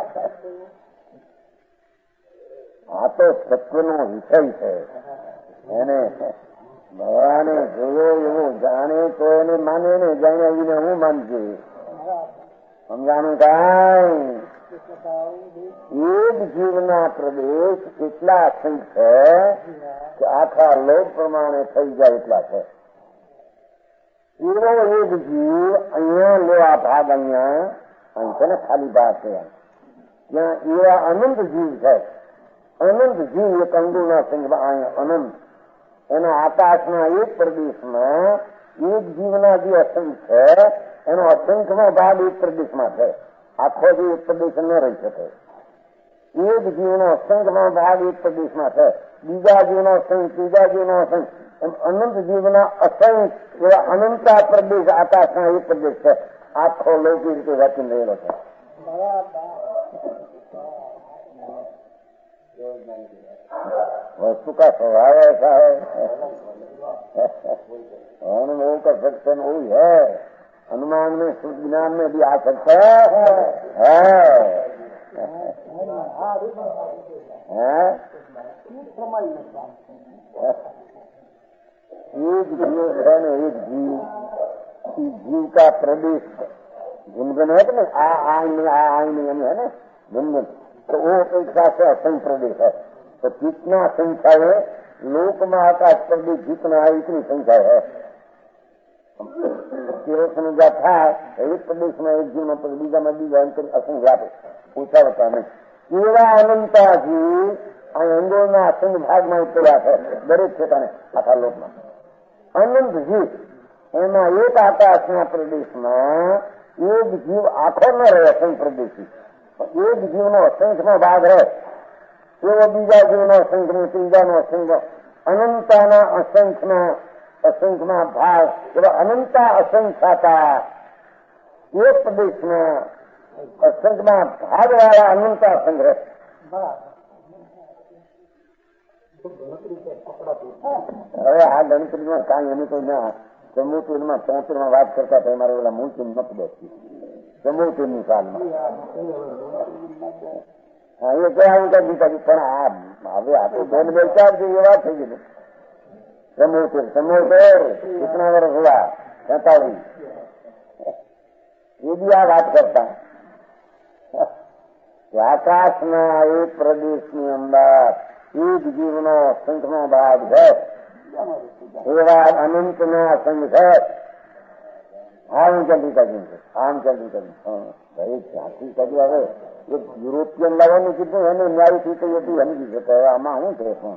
આ તો તત્વનો વિષય છે. એને ભગવાને જોયો એવો જાણે તો એને માને ને, જાણ્યા વિને હું માનજે. સમજાણું કાંઈ એક જીવના પ્રદેશ એટલા અસંખ્ય છે કે આખા લોક પ્રમાણે થઈ જાય એટલા છે. એવો એક જીવ અહીંયા લો, આ ભાગ અહીંયા અહીં છે ને ખાલી ભાગ છે, ત્યાં એવા અનંત જીવ છે. અનંત જીવ એક અંગુના સંઘમાં અહીંયા અનંત એના આકાશના એક પ્રદેશમાં એક જીવના જે અસંખ્ય એનો અસંખ્યનો ભાગ એક પ્રદેશમાં છે. આખો જે એક પ્રદેશ ન રહી શકે. એક જીવનો અસંખ્યનો ભાગ એક પ્રદેશમાં છે, બીજા જીવનો અસંખ્ય, ત્રીજા જીવનો અસંખ્ય, એમ અનંત જીવના અસંખ્ય એવા અનંતા પ્રદેશ આકાશના એક પ્રદેશ છે. આખો લૌકિક રીતે વાંચી રહેલો છે. वस्तु का स्वभाव ऐसा है, अनुभव का सत्य वही है. अनुमान में शुद्ध ज्ञान में भी आ सकता है. एक जीव है न, एक जीव जीव का प्रदेश गुनगुन है कि नहीं, आ आइन में आ आइन में है ना गुनगुन, तो वो एक साथ से असंख्य प्रदेश है. तो कितना संख्या है लोक में आकाश प्रदेश जितना है इतनी संख्या है. समझा था एक प्रदेश में एक जीवन पर बीजा में बीजा असंख्या पूछा होता नहीं. एवा अनंता जीव अंगोना असंख्य भाग में उतर्या है दरेक ठेकाने आखा लोक में. अनंत जीव एमा एक आकाशना प्रदेश में एक जीव आखो न रहे असंख्य प्रदेशी. एक जीवनो असंख्यनो भाग है એવો બીજા જીવનો અસંખ્ય, ત્રીજાનો અસંખ્ય, અનંતાના અસંખ્યના અસંખ્યના ભાગ એવા અનંતા અસંખ્યાતા એક પ્રદેશના અસંખ્યના ભાગવાળા અનંતા સંગ્રહ. હવે આ ગણતરીમાં કાંઈ એની કોઈ ના ચમોતેરમાં ચોતેરમાં વાત કરતા હતા. મારે ઓલા મૂર્તિ નથી બેસતી ચમોતેરની સાલમાં. હા એ કહેવું કે દીકરી પણ આ હવે આ તો બેન બે ચાર જે એવા થઈ ગયું. ચમોતેર ચમોતેર કેટલા વર્ષ हुआ સૈતાલીસ એ બી આ વાત કરતા. આકાશના એક પ્રદેશની અંદર એક જીવનો સંઘનો ભાગ છે એવા અનંતના સંઘ છે. આમ જલ્દી કર્યું છે, આમ જલ્દી કર્યું. ભાઈ ઝાંખી કર્યું. હવે એક યુરોપિયન લાવવાનું કીધું એને ન્યાયથી તો એટલું સમજી શકે. હવે આમાં શું છે શું?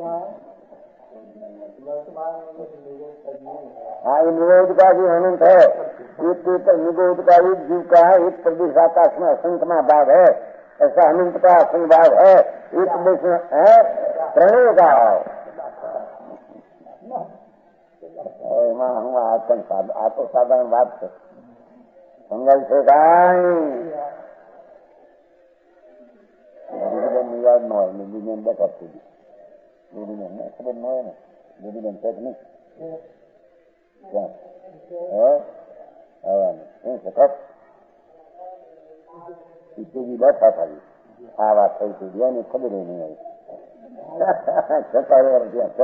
हाँ ये निरोध का भी अनंत है. एक निरोध का एक जीव का एक प्रदेश आकाश में असंख्य में भाग है. ऐसा अनंत का असंख्य भाग है. एक प्रदेश में है प्रणय का. એમાં હું આ તો સાધારણ વાત છે. સમજાય છે કાંઈ? દીદીબેન યાદ ન હોય. દીદીબેન બેઠા સુધી દીદીબેન ને ખબર ન હોય ને. દીદીબેન છે નહીં આવવાનું શું છે ખપ સુધી બેઠા ખાલી આ વાત થઈ હતી. એને ખબર નહીં આવી. છતાં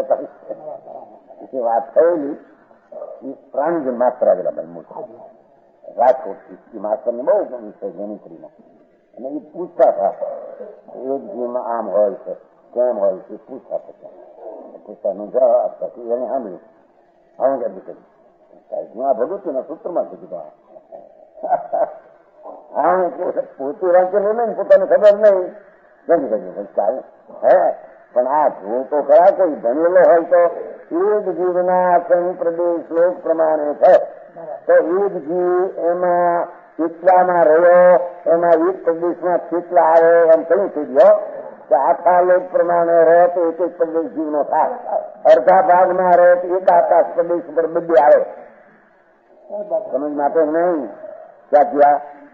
છતાં વાત થયેલી પ્રાણીજન માસ્ટર આવેલા ભાઈ મોટા રાજકોટ માસ્ટર ને બહુ ગમી છે ગણતરીનો. અને એ પૂછતા હતા એક જીવમાં આમ હોય છે કેમ હોય છે પૂછતા હતા. પૂછતાનો જવાબ આપતા એને સાંભળ્યું. હું જલ્દી કરી જ્યાં ભગવતીના સૂત્રમાં જ કીધું. હા પોતે વાંચેલું નહીં, પોતાને ખબર નહીં. જલ્દી કર્યું ચાલે હે. પણ આ જો તો ખરા કોઈ ભણેલો હોય તો એક જીવના સંઘ પ્રદેશ લોક પ્રમાણે છે. તો એક જીવ એમાં કેટલામાં રહ્યો, એમાં એક પ્રદેશમાં કેટલા આવે એમ કયું થઈ ગયો કે આખા લોક પ્રમાણે રહે તો એક એક પ્રદેશ જીવનો થાય. અડધા ભાગમાં રહે તો એક આકાશ પ્રદેશ ઉપર બધે આવે. સમજ માટે નહીં ક્યાં ગયા.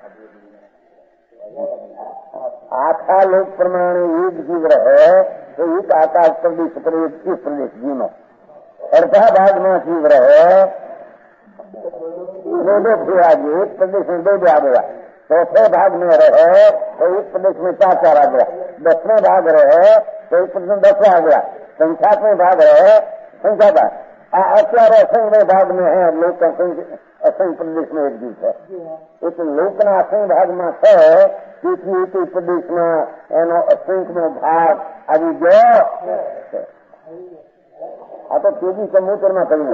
આખા લોક પ્રમાણે એક જીવ રહે તો એક આકાશ પ્રદેશ પર એક પ્રદેશ જીવનો. અડધા ભાગમાં જીવ રહે દો દો ફેરા એક પ્રદેશ દો દો આવેલા चौथे भाग में रहे तो एक प्रदेश में चार चार आ गया, दसवें भाग रहे तो एक प्रदेश में दस आ गया, संख्यात्मक भाग रहे संख्या का અત્યારે असंख्य भाग में है लोक असंख्य असंख्य प्रदेश में एक जीव है। एक लोकना असंख्य भाग में है તેથી એક પ્રદેશમાં એનો અસંખ્યનો ભાગ આવી ગયો। આ તો તેજી સમુદ્રમાં કહ્યું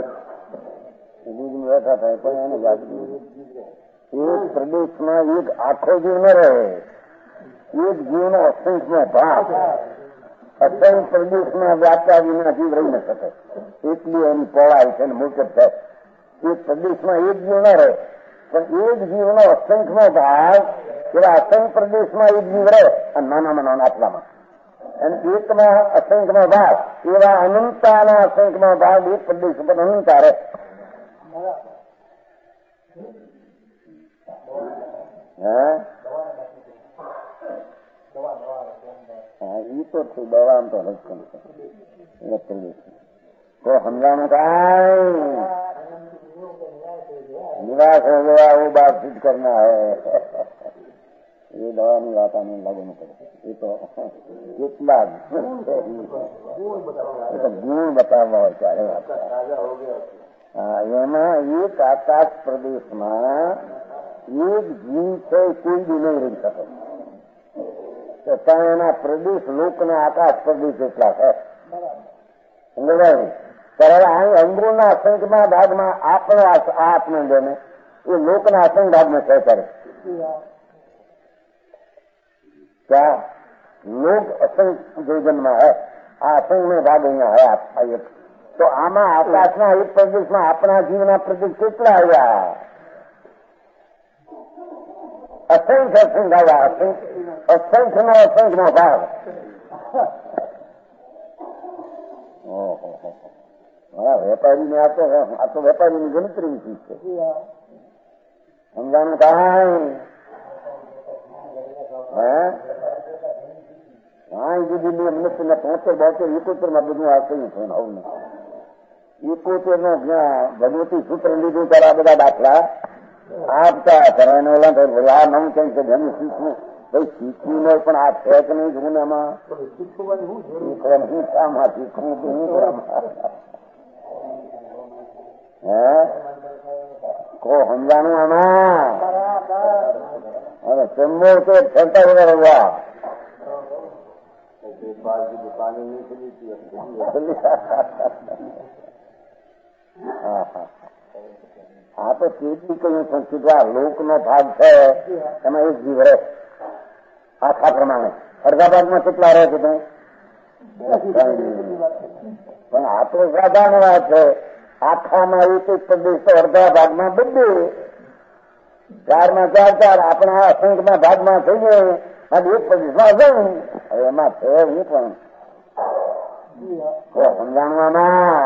બેઠા થાય પણ એને યાદ એક પ્રદેશમાં એક આખો જીવ ન રહે, એક જીવનો અસંખ્યનો ભાગ असंख्य प्रदेश में व्याप्या विना जीव रही न सके, इसलिए एनी पौड़ाई है मुकत है। एक प्रदेश में एक जीव न रहे पण एक जीव नो असंख्य नो भाग एवं असंख्य प्रदेश में एक जीव रहे नाना में नाना आटला में एक में असंख्य नो भाग एवं अनंता असंख्य नो भाग एक प्रदेश पर अनंता रहे। ये तो थी दवा तो तो समझाना का निवास हो गया वो बातचीत करना है। ये दवा नहीं आता नहीं लागू नहीं पड़े, ये तो कितना गुण बतावा हो चाहे एक आकाश प्रदेश में एक जीव से कोई भी नहीं रही सके तो त्याना प्रदेश लोक ने आकाश प्रदेश एटला है। अंदरूना असंख्य भाग में आपने आत्मंड ने ये लोक ना असंख्य भाग में कह करे क्या लोक असंख्य जोजन में है, असंख्य भाग अहियां है आप तो आमा आकाश ना एक प्रदेश में अपना जीवना प्रदेश केटला आया असंख्य असंख्य आया असंख्य नो असंख्य नो भाग। ओहो व्यापारी ने आप आ तो व्यापारी की गणतरी चीज है समझाना कहा हाँ जी दिल्ली मनुष्य ने पहुंचे बहुत इकोतेर में બધું આ કયું છે નવું इकोतेर નો જ્યાં ભગવતી સૂત્ર લીધું ત્યારે આ બધા દાખલા આપતા કરવાને ઓલા આ નવું કંઈક છે જેનું શીખવું ભાઈ શીખવું નહીં પણ આ છે કે નહીં જોવું ને એમાં શીખવાનું શું કામમાં શીખવું તો શું હે કો સમજાણું આમાં હવે ચંબો તો ફરતા વગર हुआ આ તો તેથી કહ્યું પણ સીધા લોક નો ભાગ છે એમાં એક જીવ રહે આખા પ્રમાણે અડધા ભાગમાં કેટલા રહે છે તું પણ આ તો સાધારણ વાત છે આખામાં એક એક પ્રદેશ તો અડધા ભાગમાં બધે ચારમાં ચાર ચાર આપણા અસંખ્યના ભાગમાં થઈએ એક પ્રદેશમાં જવું હવે એમાં છે હું પણ સમજાણવામાં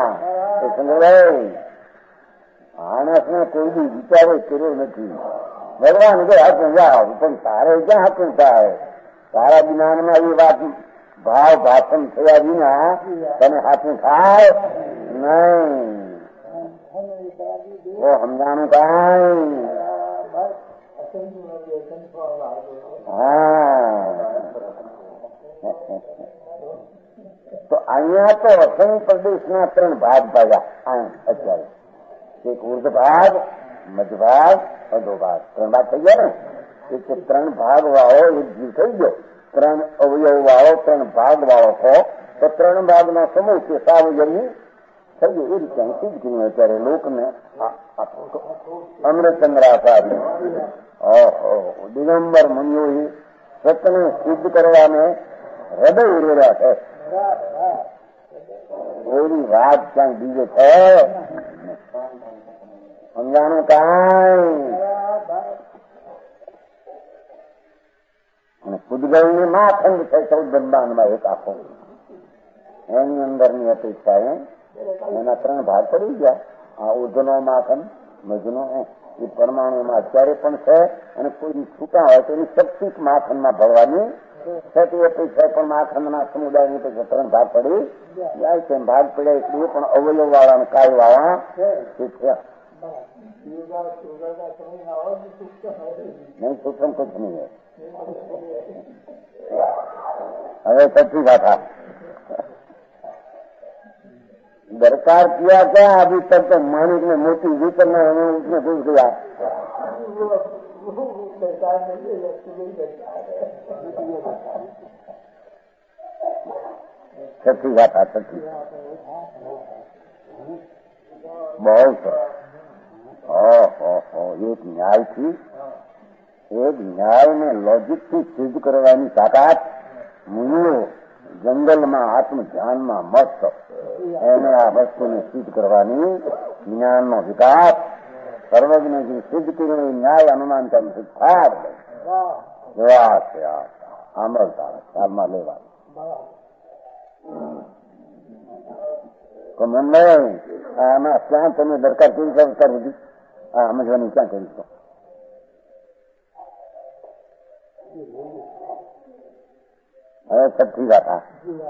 માણસ ને કોઈ બી વિચારો કર્યો નથી। ભગવાન કે હાથું જાઓ પણ તારે ક્યાં હાથું થાય તારા જ્ઞાનમાં એ વાત ભાવ ભાષણ થયા વિના તને હાથું થાય નહીં। वो समझाणु काई हाँ तो अहिया तो असंख्य प्रदेश ना त्रण भाग पाया अत्यारे एक ऊर्ध भाग मध्य भाग अधो भाग त्रण भाग थी गया ने एक त्रण भाग वाळो एक जीव थी गयो त्रण अवयव वाळो त्रण भाग वाळो थो तो त्रण भाग नो समूह के सावयवी थी गयो ए रीते सिद्ध कर्युं अत्यारे लोक ने अमृतचंद्राचार्य ओहो दिगंबर मुनिओ सत्यने सिद्ध करवाने हृदय उड़ेला है कोई बात क्या बीजे है समझाणु काई पुद्गल ने माखंड है चौदह ब्रह्मांड में एक आखो एनी अंदर ની અપેક્ષા એના ત્રણ ભાગ પડી ગયા આ ઉર્ધનો માખંડ મજનો એ પરમાણુમાં અત્યારે પણ છે અને કોઈ છૂટા હોય તો એની શક્તિ માખંડમાં ભરવાની છતી અપેક્ષા પણ માખંડના સમુદાયની તો ત્રણ ભાગ પડી જાય તેમ ભાગ પડ્યા એટલે પણ અવયવ વાળા કાય વાળા છે नहीं, सूक्ष्म कुछ नहीं है। अरे सच्ची बात है, दरकार किया क्या? अभी तक तो मानिक में मोती भीतर में हमें उसमें घुस गया। सच्ची बात है, सच्ची बहुत। एक न्याय थी, एक न्याय ने लॉजिक થી સિદ્ધ કરવાની તાકાત મુનિઓ જંગલમાં આત્મ ધ્યાનમાં મસ્ત એને આ વસ્તુને સિદ્ધ કરવાની જ્ઞાનનો વિકાસ સર્વજ્ઞજી સિદ્ધ કર્યો ન્યાય અનુમાન તેમ સિદ્ધાર જોવા છે આ સાંભળતા ખ્યાલમાં લેવા તો મને આમાં ક્યાં તમે દરકાર કેવી સંસ્કાર બધી આ સમજવાની ક્યાં કરીશો? હવે છઠ્ઠી વાત આ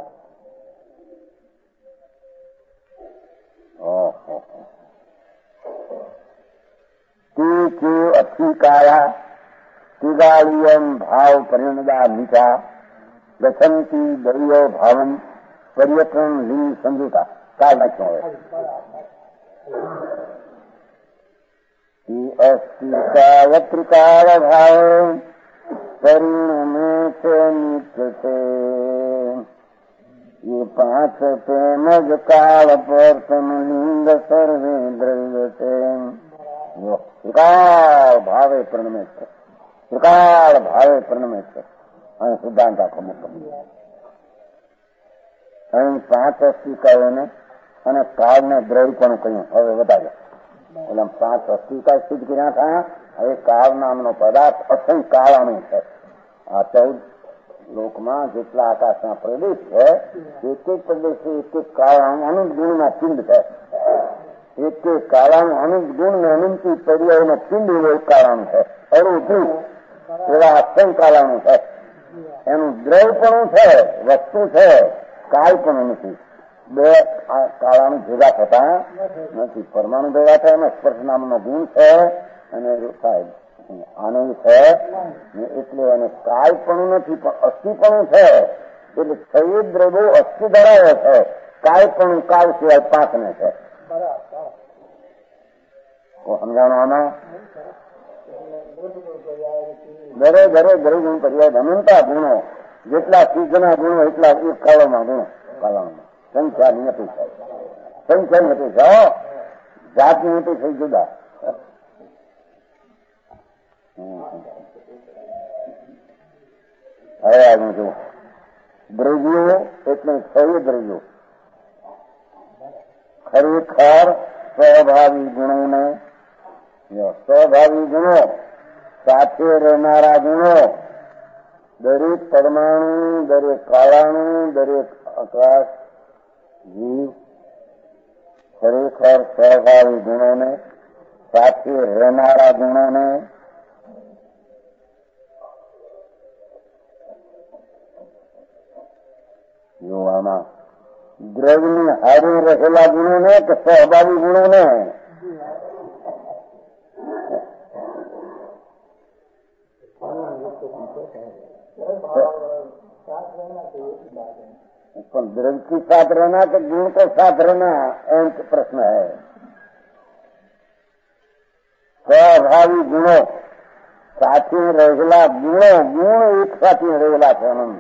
અથી કાયા તિગાળિયમ ભાવ પરિણદા મીઠા ગસંતી દરિયો ભાવન પર્યટન લીન સંજુતા કાળ નાખ્યો હોય અસ્થિ કાળ ભાવ પરિણમે છે નિત્ય છે ये पांच प्रेमज काल पर्तन लिंग सर्वे द्रव्य से त्रिकाल भावे प्रणमे છે ત્રિકાળ ભાવે પ્रणમે છે અને સિદ્ધાંત આખો મૂકો અહીં પાંચ અસ્તિકાઓને અને કાળને દ્રવ્યપણું કહ્યું. હવે વધારે એટલે પાંચ અસ્તિકા સિદ્ધ કર્યા હતા. હવે કાળ નામનો પદાર્થ અસંખ્ય કાળાનું છે. આ ચૌદ લોકમાં જેટલા આકાશના પ્રદેશ છે એક એક પ્રદેશ એક એક કાળાનું અનંત ગુણના પિંડ છે. એક એક કાળાનું અનંત ગુણ ને અનંતી પર્યાયનો પિંડ એવો એક કાળાનું છે. અરુદ્રી એવા અસંખ્ય કાળાનું છે. એનું દ્રવ્યપણું છે, વસ્તુ છે, કાળ પણ નથી. બે કાળાનું ભેગા થતા નથી. પરમાણુ ભેગા થાય એમાં સ્પર્શ નામનો ગુણ છે અને સાહેબ આનંદ છે એટલે એને કાળ પણ નથી પણ અસ્થિપણું છે. એટલે છ દ્રવ્યો અસ્થિ ધરાવે છે. કાળ પણ કાળ સિવાય પાંચ ને છે. સમજાણો આમાં દરે દરે દ્રવ્ય ગુણ પર્યાય અનંતા ગુણો જેટલા સિદ્ધના ગુણો એટલા એક કાળોમાં ગુણો કાળોમાં સંખ્યા નથી થાય. સંખ્યા નથી થાય. જાતની નથી થઈ જુદા. હવે આગળ જુઓ દ્રવ્યો એટલે છ દ્રવ્યો ખરેખર સ્વભાવી ગુણોને સ્વભાવી ગુણો સાથે રહેનારા ગુણો દરેક પરમાણુ દરેક કાળાણુ દરેક આકાશ જીવ ખરેખર સ્વભાવી ગુણોને સાથે રહેનારા ગુણોને જોવામાં દ્રવ્યની હારે રહેલા ગુણોને કે સ્વભાવી ગુણોને પણ દ્रव्य के साथ रहना कि गुण को साथ रहना एम प्रश्न है. સ્વભાવી ગુણો સાથે રહેલા ગુણો ગુણ એક સાથે રહેલા છે આનંદ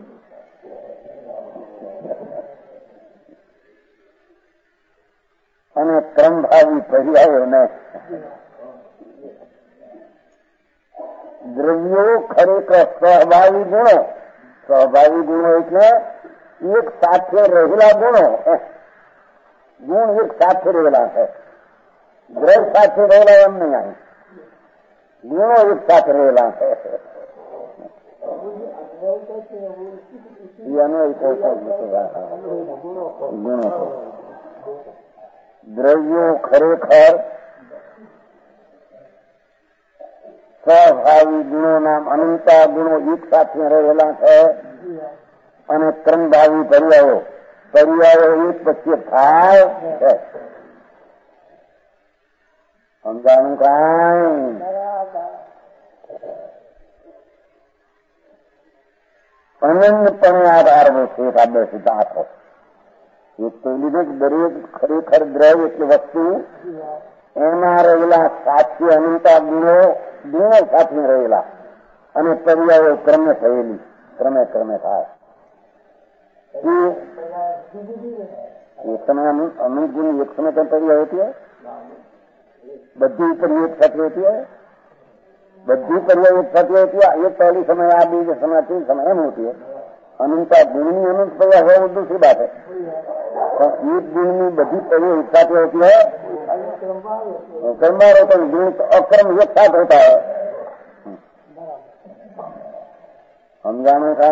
અને ક્રમભાવી પર્યાયોને દ્રવ્યો ખરેખર સ્વભાવી ગુણો સ્વભાવી ગુણો એટલે એક સાથે રહેલા ગુણો ગુણ એક સાથે રહેલા છે. દ્રવ્ય સાથે રહેલા એમ નહીં આવે. ગુણો એક સાથે રહેલા છે. ગુણો દ્રવ્યો ખરેખર સ્વભાવી ગુણો નામ અનંતા ગુણો એક સાથે રહેલા છે અને ક્રમભાવી પર્યાયો પર્યાયો એક પછી થાય છે. સમજાણું કાંઈ અનંતપણે આધારનો છે આ બે સિદ્ધાંતો. એક તો લીધે દરેક ખરેખર દ્રવ્ય એટલે વસ્તુ એમાં રહેલા સાચી અનંતા ગુણો ગુણો સાથે રહેલા અને પર્યાયો ક્રમે થયેલી ક્રમે ક્રમે થાય. એક સમય અમુક ગુણ એક સમય કઈ પર્યાય હોતી है બધી પર્યાય એક સાથે होती है બધી પર્યાય એક સાથે होती है. एक पहली समय आ बीज समय तीन समय एम होती है. अनंता गुण में अनंत पर्याय है वो दूसरी बात है. तो एक गुण में बधी पर्याय एक साथ होती है. क्रमवार होता है गुण तो अक्रम एक साथ होता है. हम जाने का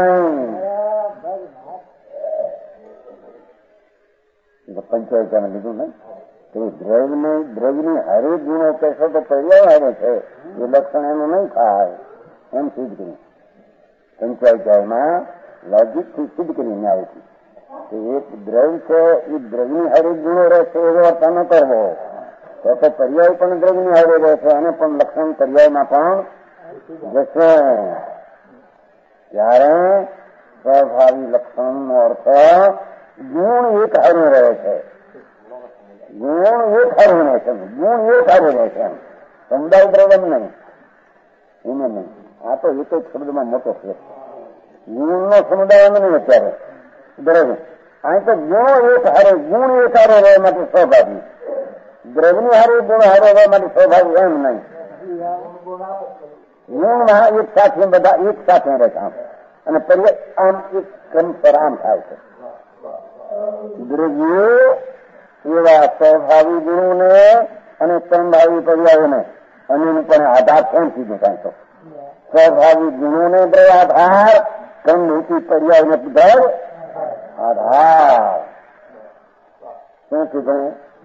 पंचायत ने લીધું ને તો દ્રવ્ય દ્રવ્યની હરેક ગુણો કહેશો તો પર્યાય હારે છે એ લક્ષણ એનું નહીં થાય એમ સિદ્ધ કર્યું. પંચાયતમાં લોજિક થી સિદ્ધ કરી ન્યાયથી તો એક દ્રવ્ય છે એ દ્રવ્યની હરેક ગુણો રહેશે એવો અર્થ ન કરવો તો તો પર્યાય પણ દ્રવ્યની હારે રહેશે અને પણ લક્ષણ પર્યાયમાં પણ જશે. ત્યારે સ્વભાવી લક્ષણનો અર્થ ગુણ એક હારે રહે છે. ગુણ એક હારે રહે છે. ગુણ એક હારે રહે છે. એમ સમુદાય દ્રવ્ય નહીં એને નહીં. આ તો એક એક શબ્દમાં મોટો છે. ગુણનો સમુદાય એમ નહીં અત્યારે દ્રવ્ય. અહીં તો ગુણો એક હારે ગુણ એક હારે રહે માટે સ્વભાવી. દ્રવ્યની હારે ગુણ હારે રહે માટે સ્વભાવી એમ નહીં. ગુણમાં એક સાથે બધા એક સાથે રહે છે. આમ અને પર્યાય આમ એક ક્રમ પર આમ થાય છે. દ્રવ્યો એવા સ્વભાવી ગુણોને અને સમભાવી પર્યાયોને અનિલપણે આધાર કેમ કીધું કાંઈ તો સ્વભાવી ગુણોને દ્રવ આધાર ક્રમરૂપી પર્યાયને દ્રવ આધાર શું કીધું?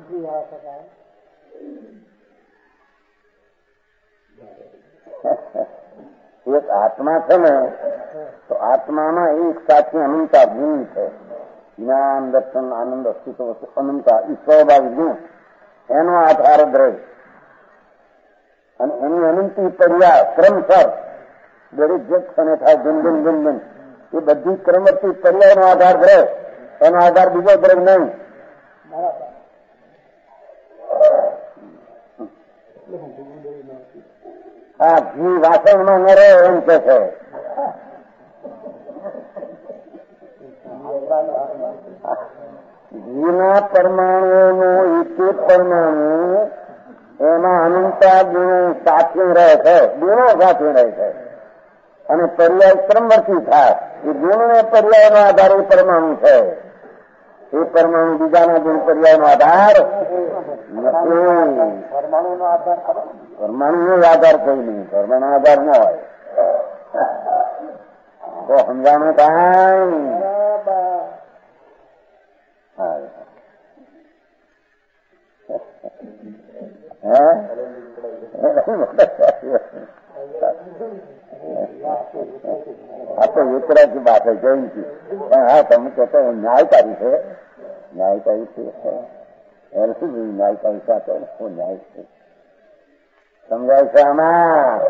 એક આત્મા છે ને તો આત્મામાં એક સાથે અનંતા ગુણ છે. જ્ઞાન દર્શન આનંદ અસ્તિત્વ અનંતા એ સ્વાભાવિક ગુણ એનો આધાર દ્રવ્ય અને એની અનંતી પર્યાય ક્રમસર દરેક જે ક્ષણે થાય ગુન ગુન ગુન ગુન એ બધી ક્રમવર્તી પર્યાયનો આધાર દ્રવ્ય એનો આધાર બીજો દ્રવ્ય નહીં. આ ઘી વાસણમાં ન રહે એમ કે છે. ઘીના પરમાણુઓનો એક એક પરમાણુ એમાં અનંતા ગુણો સાથે રહે છે. ગુણો સાથે રહે છે અને પર્યાય ક્રમવર્તી થાય. એ ગુણને પર્યાયનો આધાર એ પરમાણુ છે. એ પરમાણુ બીજાના ગુણ પર્યાયનો આધાર નથી. પરમાણુનો આધાર પરમાણુનો આધાર કોઈ નહીં. પરમાણુ આધાર ન હોય તો સમજાણું કાંઈ આ તો એકરાથી બાત है જયંતી. હા તમે કહેતો ન્યાયકારી છે. ન્યાયકારી છે ન્યાયકારી સાથે શું ન્યાય છે સમજાય છે આમાં?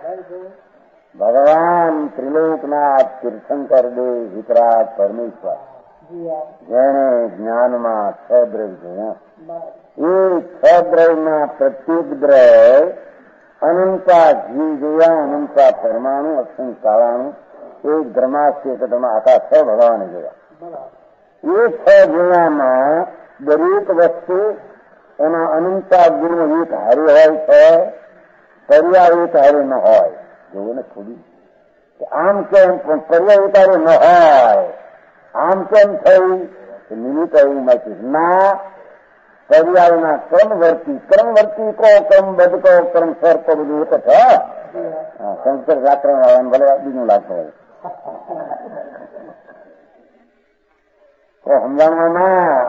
ભગવાન ત્રિલોકનાથ તીર્થંકર દેવ વિતરાગ પરમેશ્વર જેણે જ્ઞાનમાં છ દ્રવ્ય જોયા એ છ દ્રવ્યમાં પ્રત્યેક દ્રવ્ય અનંતા જીવ જોયા. અનંતા પરમાણુ અક્ષમ કાળાણુ એક ધર્માસ્ય એકમાં આખા છ ભગવાને જોયા. એ છ જોયામાં દરેક વસ્તુ એના અનંતા ગુણો એક હારે હોય છે. પર્યાય એક હારે ન હોય. જોવું ને થોડી આમ કેમ પણ પર્યાય એક હારે ન હોય. આમ કેમ થયું નિમિત્ત એવું માહિતી ના પર્યાયના ક્રમવર્તી ક્રમવર્તી કો ક્રમબદ્ધ કો ક્રમસર કો બધું એક છે. સંસ્કૃત શાસ્ત્ર ભલે બીજું લાગતું હોય તો સમજાણવામાં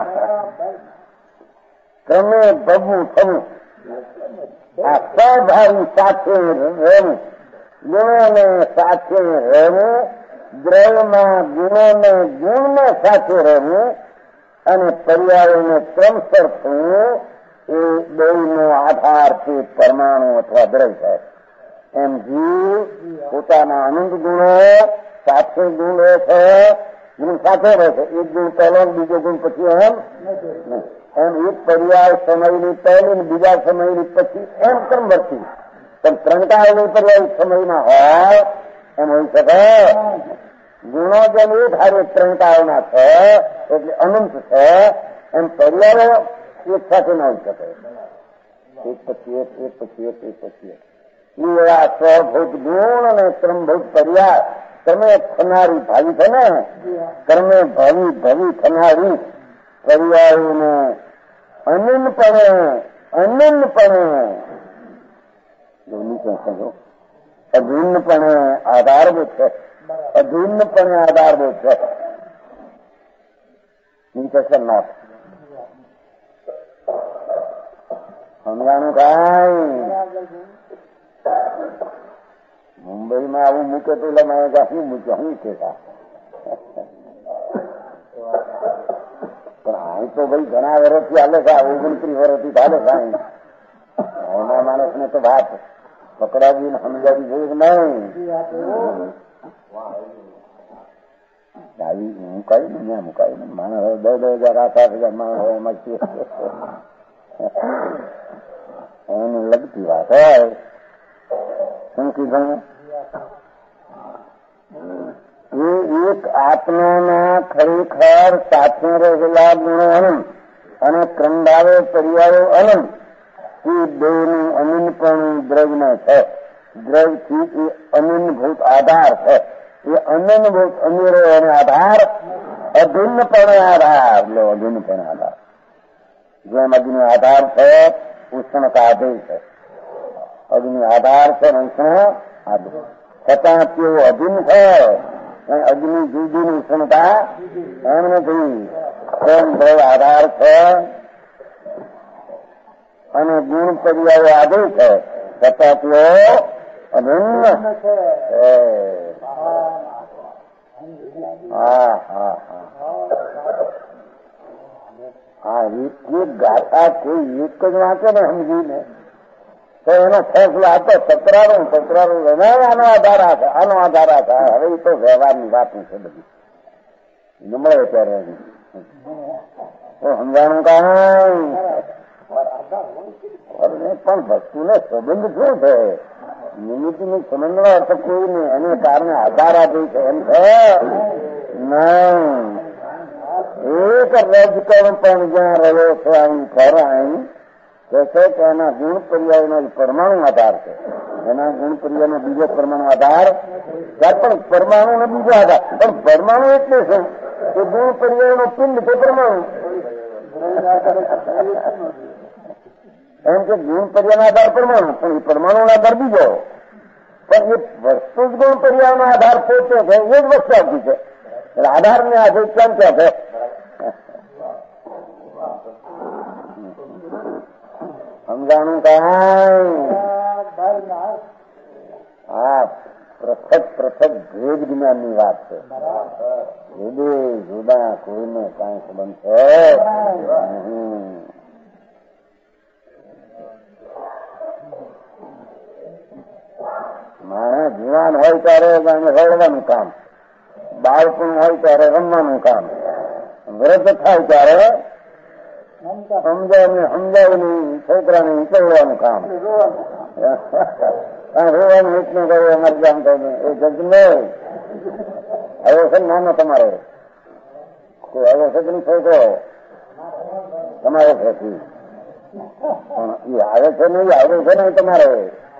ક્રમે ભગવું થવું. આ સ્વભાવી સાથે રહેવું ગુણોને સાથે રહેવું દ્રવ્યમાં ગુણોને ગુણને સાથે રહેવું અને પર્યાયોને ક્રમસર થવું એ બેનો આધાર છે પરમાણુ અથવા દ્રવ્ય. એમ જીવ પોતાના અનંત ગુણો સાથે ગુણ રહે છે, ગુણ સાથે રહે છે. એક ગુણ પહેલો બીજો ગુણ પછી એમ એમ એક પર્યાય સમયની પહેલી બીજા સમયની પછી એમ ક્રમ વર્તી. પણ ત્રણ કાળની પર્યાય સમયમાં હોય એમ હોઈ શકે. ગુણો જેમ એક હારે ત્રણ કાળના છે એટલે અનંત છે, એમ પર્યાયો એક સાથે ન હોઈ શકે. એક પછી એક એક પછી એક એક પછી એક એવા સ્વભૂત ગુણ અને ક્રમભૂત પર્યાય કર્મે થનારી ભાવી છે ને, કર્મે ભવી ભવી થનારી પર્યાયોને અનંતપણે અનંતપણે અભિન્નપણે આધારભૂત છે. અભિન્નપણે આધારભૂત છે. નીચે નાથ સમજાણું કાંઈ? મુંબઈમાં આવું મૂકે તો એટલે મારે શું મૂક્યું શું છે? પણ અહીં તો ભાઈ ઘણા વર્ષથી હાલે છે, ઓગણત્રીસ વર્ષથી ચાલે છે. એના માણસને તો વાત પકડાવી ને સમજાવી જોઈએ નહીં. આવી મુકાયું ને ત્યાં મુકાયું ને માણસ હવે દસ દસ હજાર આઠ આઠ હજાર માણસ એમાં એની લગતી વાત હોય. શું કીધું? એ એક આત્માના ખરેખર સાથે રહેલા ગુણો અનંત અને ક્રમભાવે પર્યાયો અનંત એ બેનું અનંતપણું દ્રવ્ય છે. દ્રવ્યથી એ અનંતભૂત આધાર છે. એ અનંતભૂત અમીરો અને આધાર અભિન્નપણે આધાર લો અભિન્નપણે આધાર. જેમ અગ્નિ આધાર છે ઉષ્ણતા આધેય છે. અગ્નિ આધાર છે ઉષ્ણ આધેય છતાં તેઓ અભિન્ન છે. અગ્નિ જુદી ઉષ્ણતા એમ નથી. એમ દ્રવ્ય આધાર છે અને ગુણ પર્યાયો આધેય છે, છતાં તેઓ અભિન્ન છે. હા હા હા એક એક ગાથા કોઈ એક જ વાંચે ને સમજીને તો એનો ફેસલો આપો. તકરારું તકરારું આનો આધાર આપે આનો આધાર આપે. હવે એ તો વ્યવહારની વાત છે બધી. મળે ત્યારે તો સમજાણું કાંઈ? પણ વસ્તુને સંબંધ શું છે? નિમિત્તનો સંબંધનો અર્થ કોઈ નહીં. એને કારણે આધાર આપે છે એમ છે નહીં. એક રજકણ પણ જ્યાં રહ્યો છે અહીં ખર અહીં કે છે કે એના ગુણ પર્યાયનો પરમાણુ આધાર છે. એના ગુણ પર્યાયનો બીજો પરમાણુ આધાર પણ પરમાણુ ને બીજો આધાર. પણ પરમાણુ એટલે શું? કે ગુણ પર્યાયનો પિંડ છે પરમાણુ. એમ કે ગુણ પર્યાયનો આધાર પરમાણુ, પણ એ પરમાણુ આધાર બીજો. પણ એ વસ્તુ જ ગુણ પર્યાયનો આધાર પોતે છે. એ જ વસ્તુ આપી છે. આધાર ને આધાર કેમ ક્યાં છે? સમજાણું કાંઈ? હા પ્રથક પ્રથક ભેદ જ્ઞાનની વાત છે. જુદે જુદા કોઈને કાંઈ સંબંધ છે નહીં. માણસ જુવાન હોય ત્યારે રડવાનું કામ, બાળપણ હોય ત્યારે રમવાનું કામ, વ્રત થાય ત્યારે સમજાય સમજાવીને છોકરાને ઉચલવાનું કામ. રોવાનું એટલું કર્યું અમારે જામ થાય એ જજ નહીં. હવે છે નાનો તમારે કોઈ હવે છે નહીં છોકરો તમારે થતી પણ એ આવે છે નહીં આવે છે નહીં તમારે.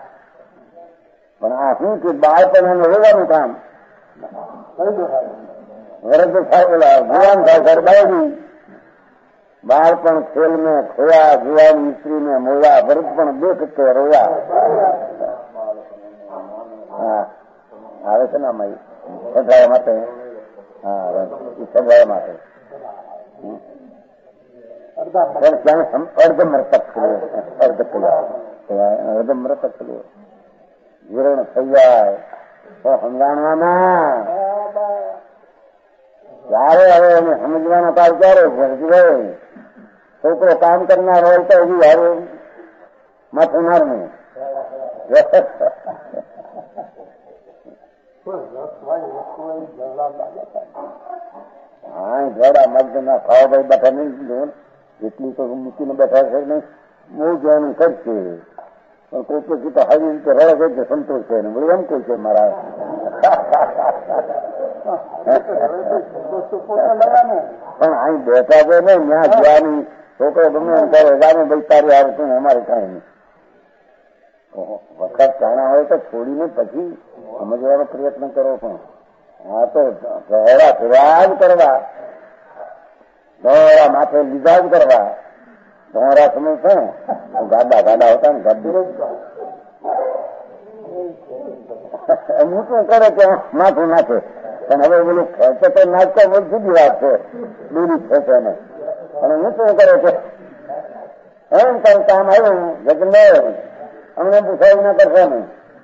પણ આ શું કે બાળપણ એને રોવાનું કામ. વરદ થાય બોલા જુવાન થાય સર બાયડી બાળપણ ખેલ મેં ખોયા જુવાન સ્ત્રી ને મોયા વરદ પણ દેખ કે રોયા. હા આવે છે ને અમારી સગાય માટે. હા સગાય માટે અર્ધ મૃતક કર્યો અર્ધ કર્યો અર્ધ મૃતક કર્યો વિરણ થઈ જાય તો સમજાણવામાં ક્યારે હવે એને સમજવાનો કાળ ક્યારે ભરજી છોકરો કામ કરનાર હોય તો હજી હારું માથું મારવું. હા ઘોડા મગજ ના ખાવા ભાઈ બેઠા નહીં, એટલી તો મૂકીને બેઠા છે નહીં, બહુ જ્ઞાન કરશે પણ કોઈ પછી તો આવી રીતે રહે છે સંતોષ છે ને બધું એમ કોઈ છે મારા. પણ અહીં બેઠા છે ને ત્યાં જવાની છોકરો ગમે એમ કરે જાણે ભાઈ તારી આવતું અમારે કાંઈ નહીં. વખત જાણા હોય તો છોડીને પછી સમજવાનો પ્રયત્ન કરો. પણ હા તો રહેવા ફેરા જ કરવા, ધોરા માથે લીધા જ કરવા. ધોરા સમય છે ગાડા ગાડા હતા ને ગાડી હું શું કરે કે માથું નાખે. પણ હવે પેલું ખેંચે તો નાચતો બહુ જુદી વાત છે, દૂરી ખેંચે ને. અને હું શું કરે છે એમ કઈ કામ આવ્યું એટલે અમને પૂછાયું ના કરશો નહીં.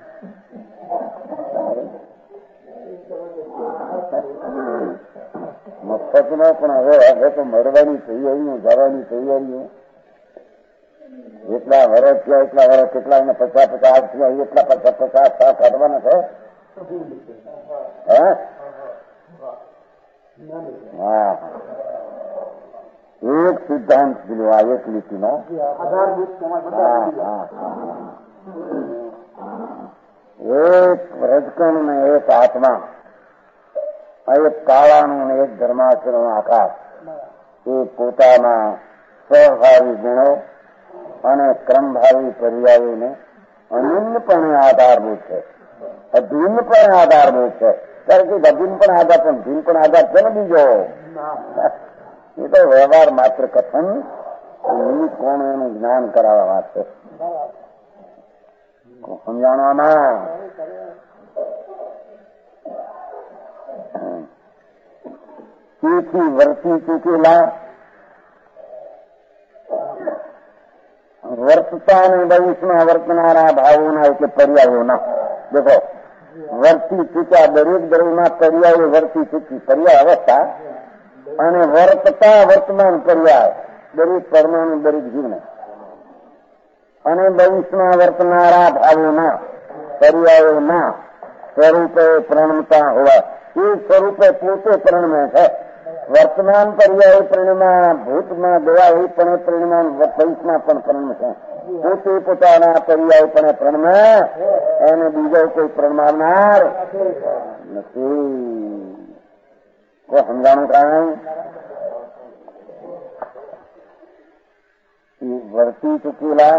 મફતમાં પણ હવે હવે તો મળવાની તૈયારીઓ, જવાની તૈયારીઓ. જેટલા વર્ષ થયા એટલા વર્ષ કેટલા એને પચાસ પચાસ થયા એટલા પચાસ પચાસ સાત કાઢવાના છે. હા એક સિદ્ધાંત પેલો આ એક લીટીનો એક રજકણ ને એક આત્મા, એક કાળાનું ને એક ધર્માચરણ આકાશ, એ પોતાના સ્વભાવી ગુણો અને ક્રમભાવી પર્યાયોને અનિન્નપણે આધારભૂત છે, અભિન્નપણે આધારભૂત છે. ત્યારે કે અભિન્ન પણ આધાર પણ ભિન્ન પણ આધાર છે ને બીજો. એ તો વ્યવહાર માત્ર કથન નિમિત્ત કોણ એનું જ્ઞાન કરાવવા વાત છે. સમજાણવામાં તેથી વર્તી ચૂકેલા વર્તતા અને ભવિષ્યમાં વર્તનારા ભાવોના એટલે પર્યાયોના. દેખો વર્તી ચૂક્યા દરેક દ્રવ્યમાં પર્યાયો વર્તી ચૂકી પર્યાય અવસ્થા અને વર્તતા વર્તમાન પર્યાય દરેક પરમાણુ દરેક જીવને અને ભવિષ્યમાં વર્તનારા ભાવોના પર્યાયોના સ્વરૂપે પ્રણમતા હોવા. એ સ્વરૂપે પોતે પ્રણમે છે. વર્તમાન પર્યાય પરિણમાં, ભૂતમાં ગયા એ પણ પરિણમાન ભવિષ્યમાં પણ પ્રણમ છે. પોતે પોતાના પર્યાય પણ પ્રણમે એને બીજો કોઈ પ્રણમાવનાર નથી. કોઈ સમજાણું કારણ વર્તી ચૂકેલા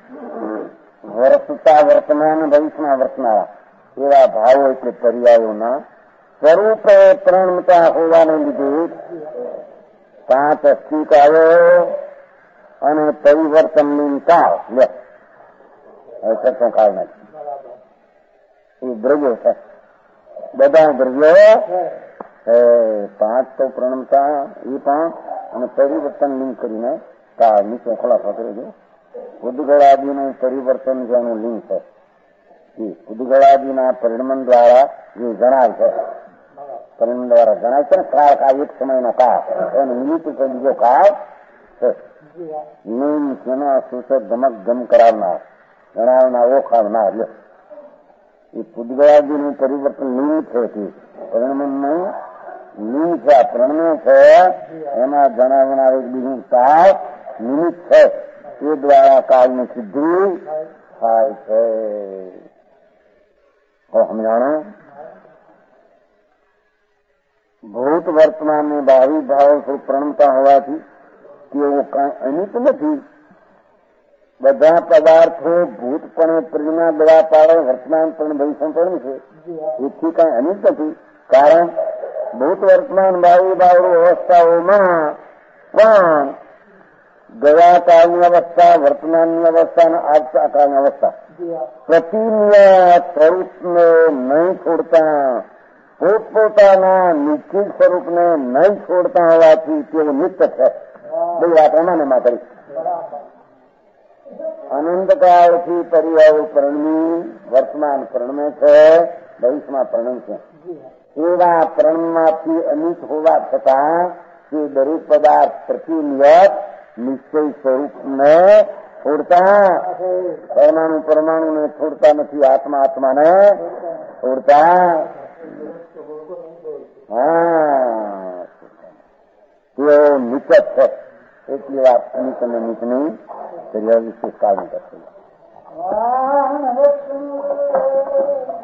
વર્તતા વર્તમાન ભવિષ્યમાં વર્તનારા એવા ભાવો એટલે પર્યાયોના સ્વરૂપે પ્રણમતા હોવાને લીધે પાંચ અસ્તિત્વ આવ્યો અને પરિવર્તનની કાળ લે સત્ય કાળ નથી. એ દ્રવ્યો છે, બધા દ્રવ્યો પાંચ તો પ્રણમતા એ પણ અને પરિવર્તન લિંક કરીને કાળ નીચે ખોલાસો કર્યો છે. ઉદગળાદિનું પરિવર્તન જેનું લિંક છે એ ઉદગળાદિના પરિણમન દ્વારા જે જણાય છે, પરિણમન દ્વારા જણાય છે ને કાળ કાળ એક સમયનો કાળ એનો નિમિત્ત બીજો કાળ છે. નિમ જેના સૂચક ગમક ગમ કરાવનાર જણાવનાર ઓળખાવનાર લે એ ઉદગળાદિનું પરિવર્તન નિમિત્ત છે. તે પરિણમનનું નિમિત્ત છે. પ્રણમે છે એમાં જણાવનાર એક બીજું કાળ નિમિત્ત છે. એ દ્વારા કાળની સિદ્ધિ થાય છે. સમજાણો? ભૂત વર્તમાન ને ભાવિ ભાવ પ્રણમતા હોવાથી તેઓ કઈ અનિત નથી. બધા પદાર્થો ભૂતપણે પરિણામ દવા પાડે, વર્તમાન પણ ભવિષ્ય પણ છે. એથી કઈ અનિત નથી. કારણ ભૂત વર્તમાન ભાવિ ભાવ અવસ્થાઓમાં પણ ગયા કાળની અવસ્થા, વર્તમાનની અવસ્થા અને આજના કાળની અવસ્થા પ્રતિનિયત સ્વરૂપને નહીં છોડતા, પોતપોતાના નિશ્ચિત સ્વરૂપને નહીં છોડતા હોવાથી તેઓ નિત્ય છે. બધી વાત એમાં કરી. અનંતકાળથી પર્યાયો પ્રણમી, વર્તમાન પ્રણમે છે, ભવિષ્યમાં પ્રણમ છે. એવા પ્રણમમાંથી અનિત હોવા છતાં તે દરેક પદાર્થ પ્રતિનિયત નિશ્ચય સ્વરૂપને છોડતા પરમાણુ પરમાણુને છોડતા નથી, આત્મા આત્માને છોડતા હા તેઓ નિકટ છે. એટલી વાત નિત અને નિતની વિશેષ કારણ કરશે.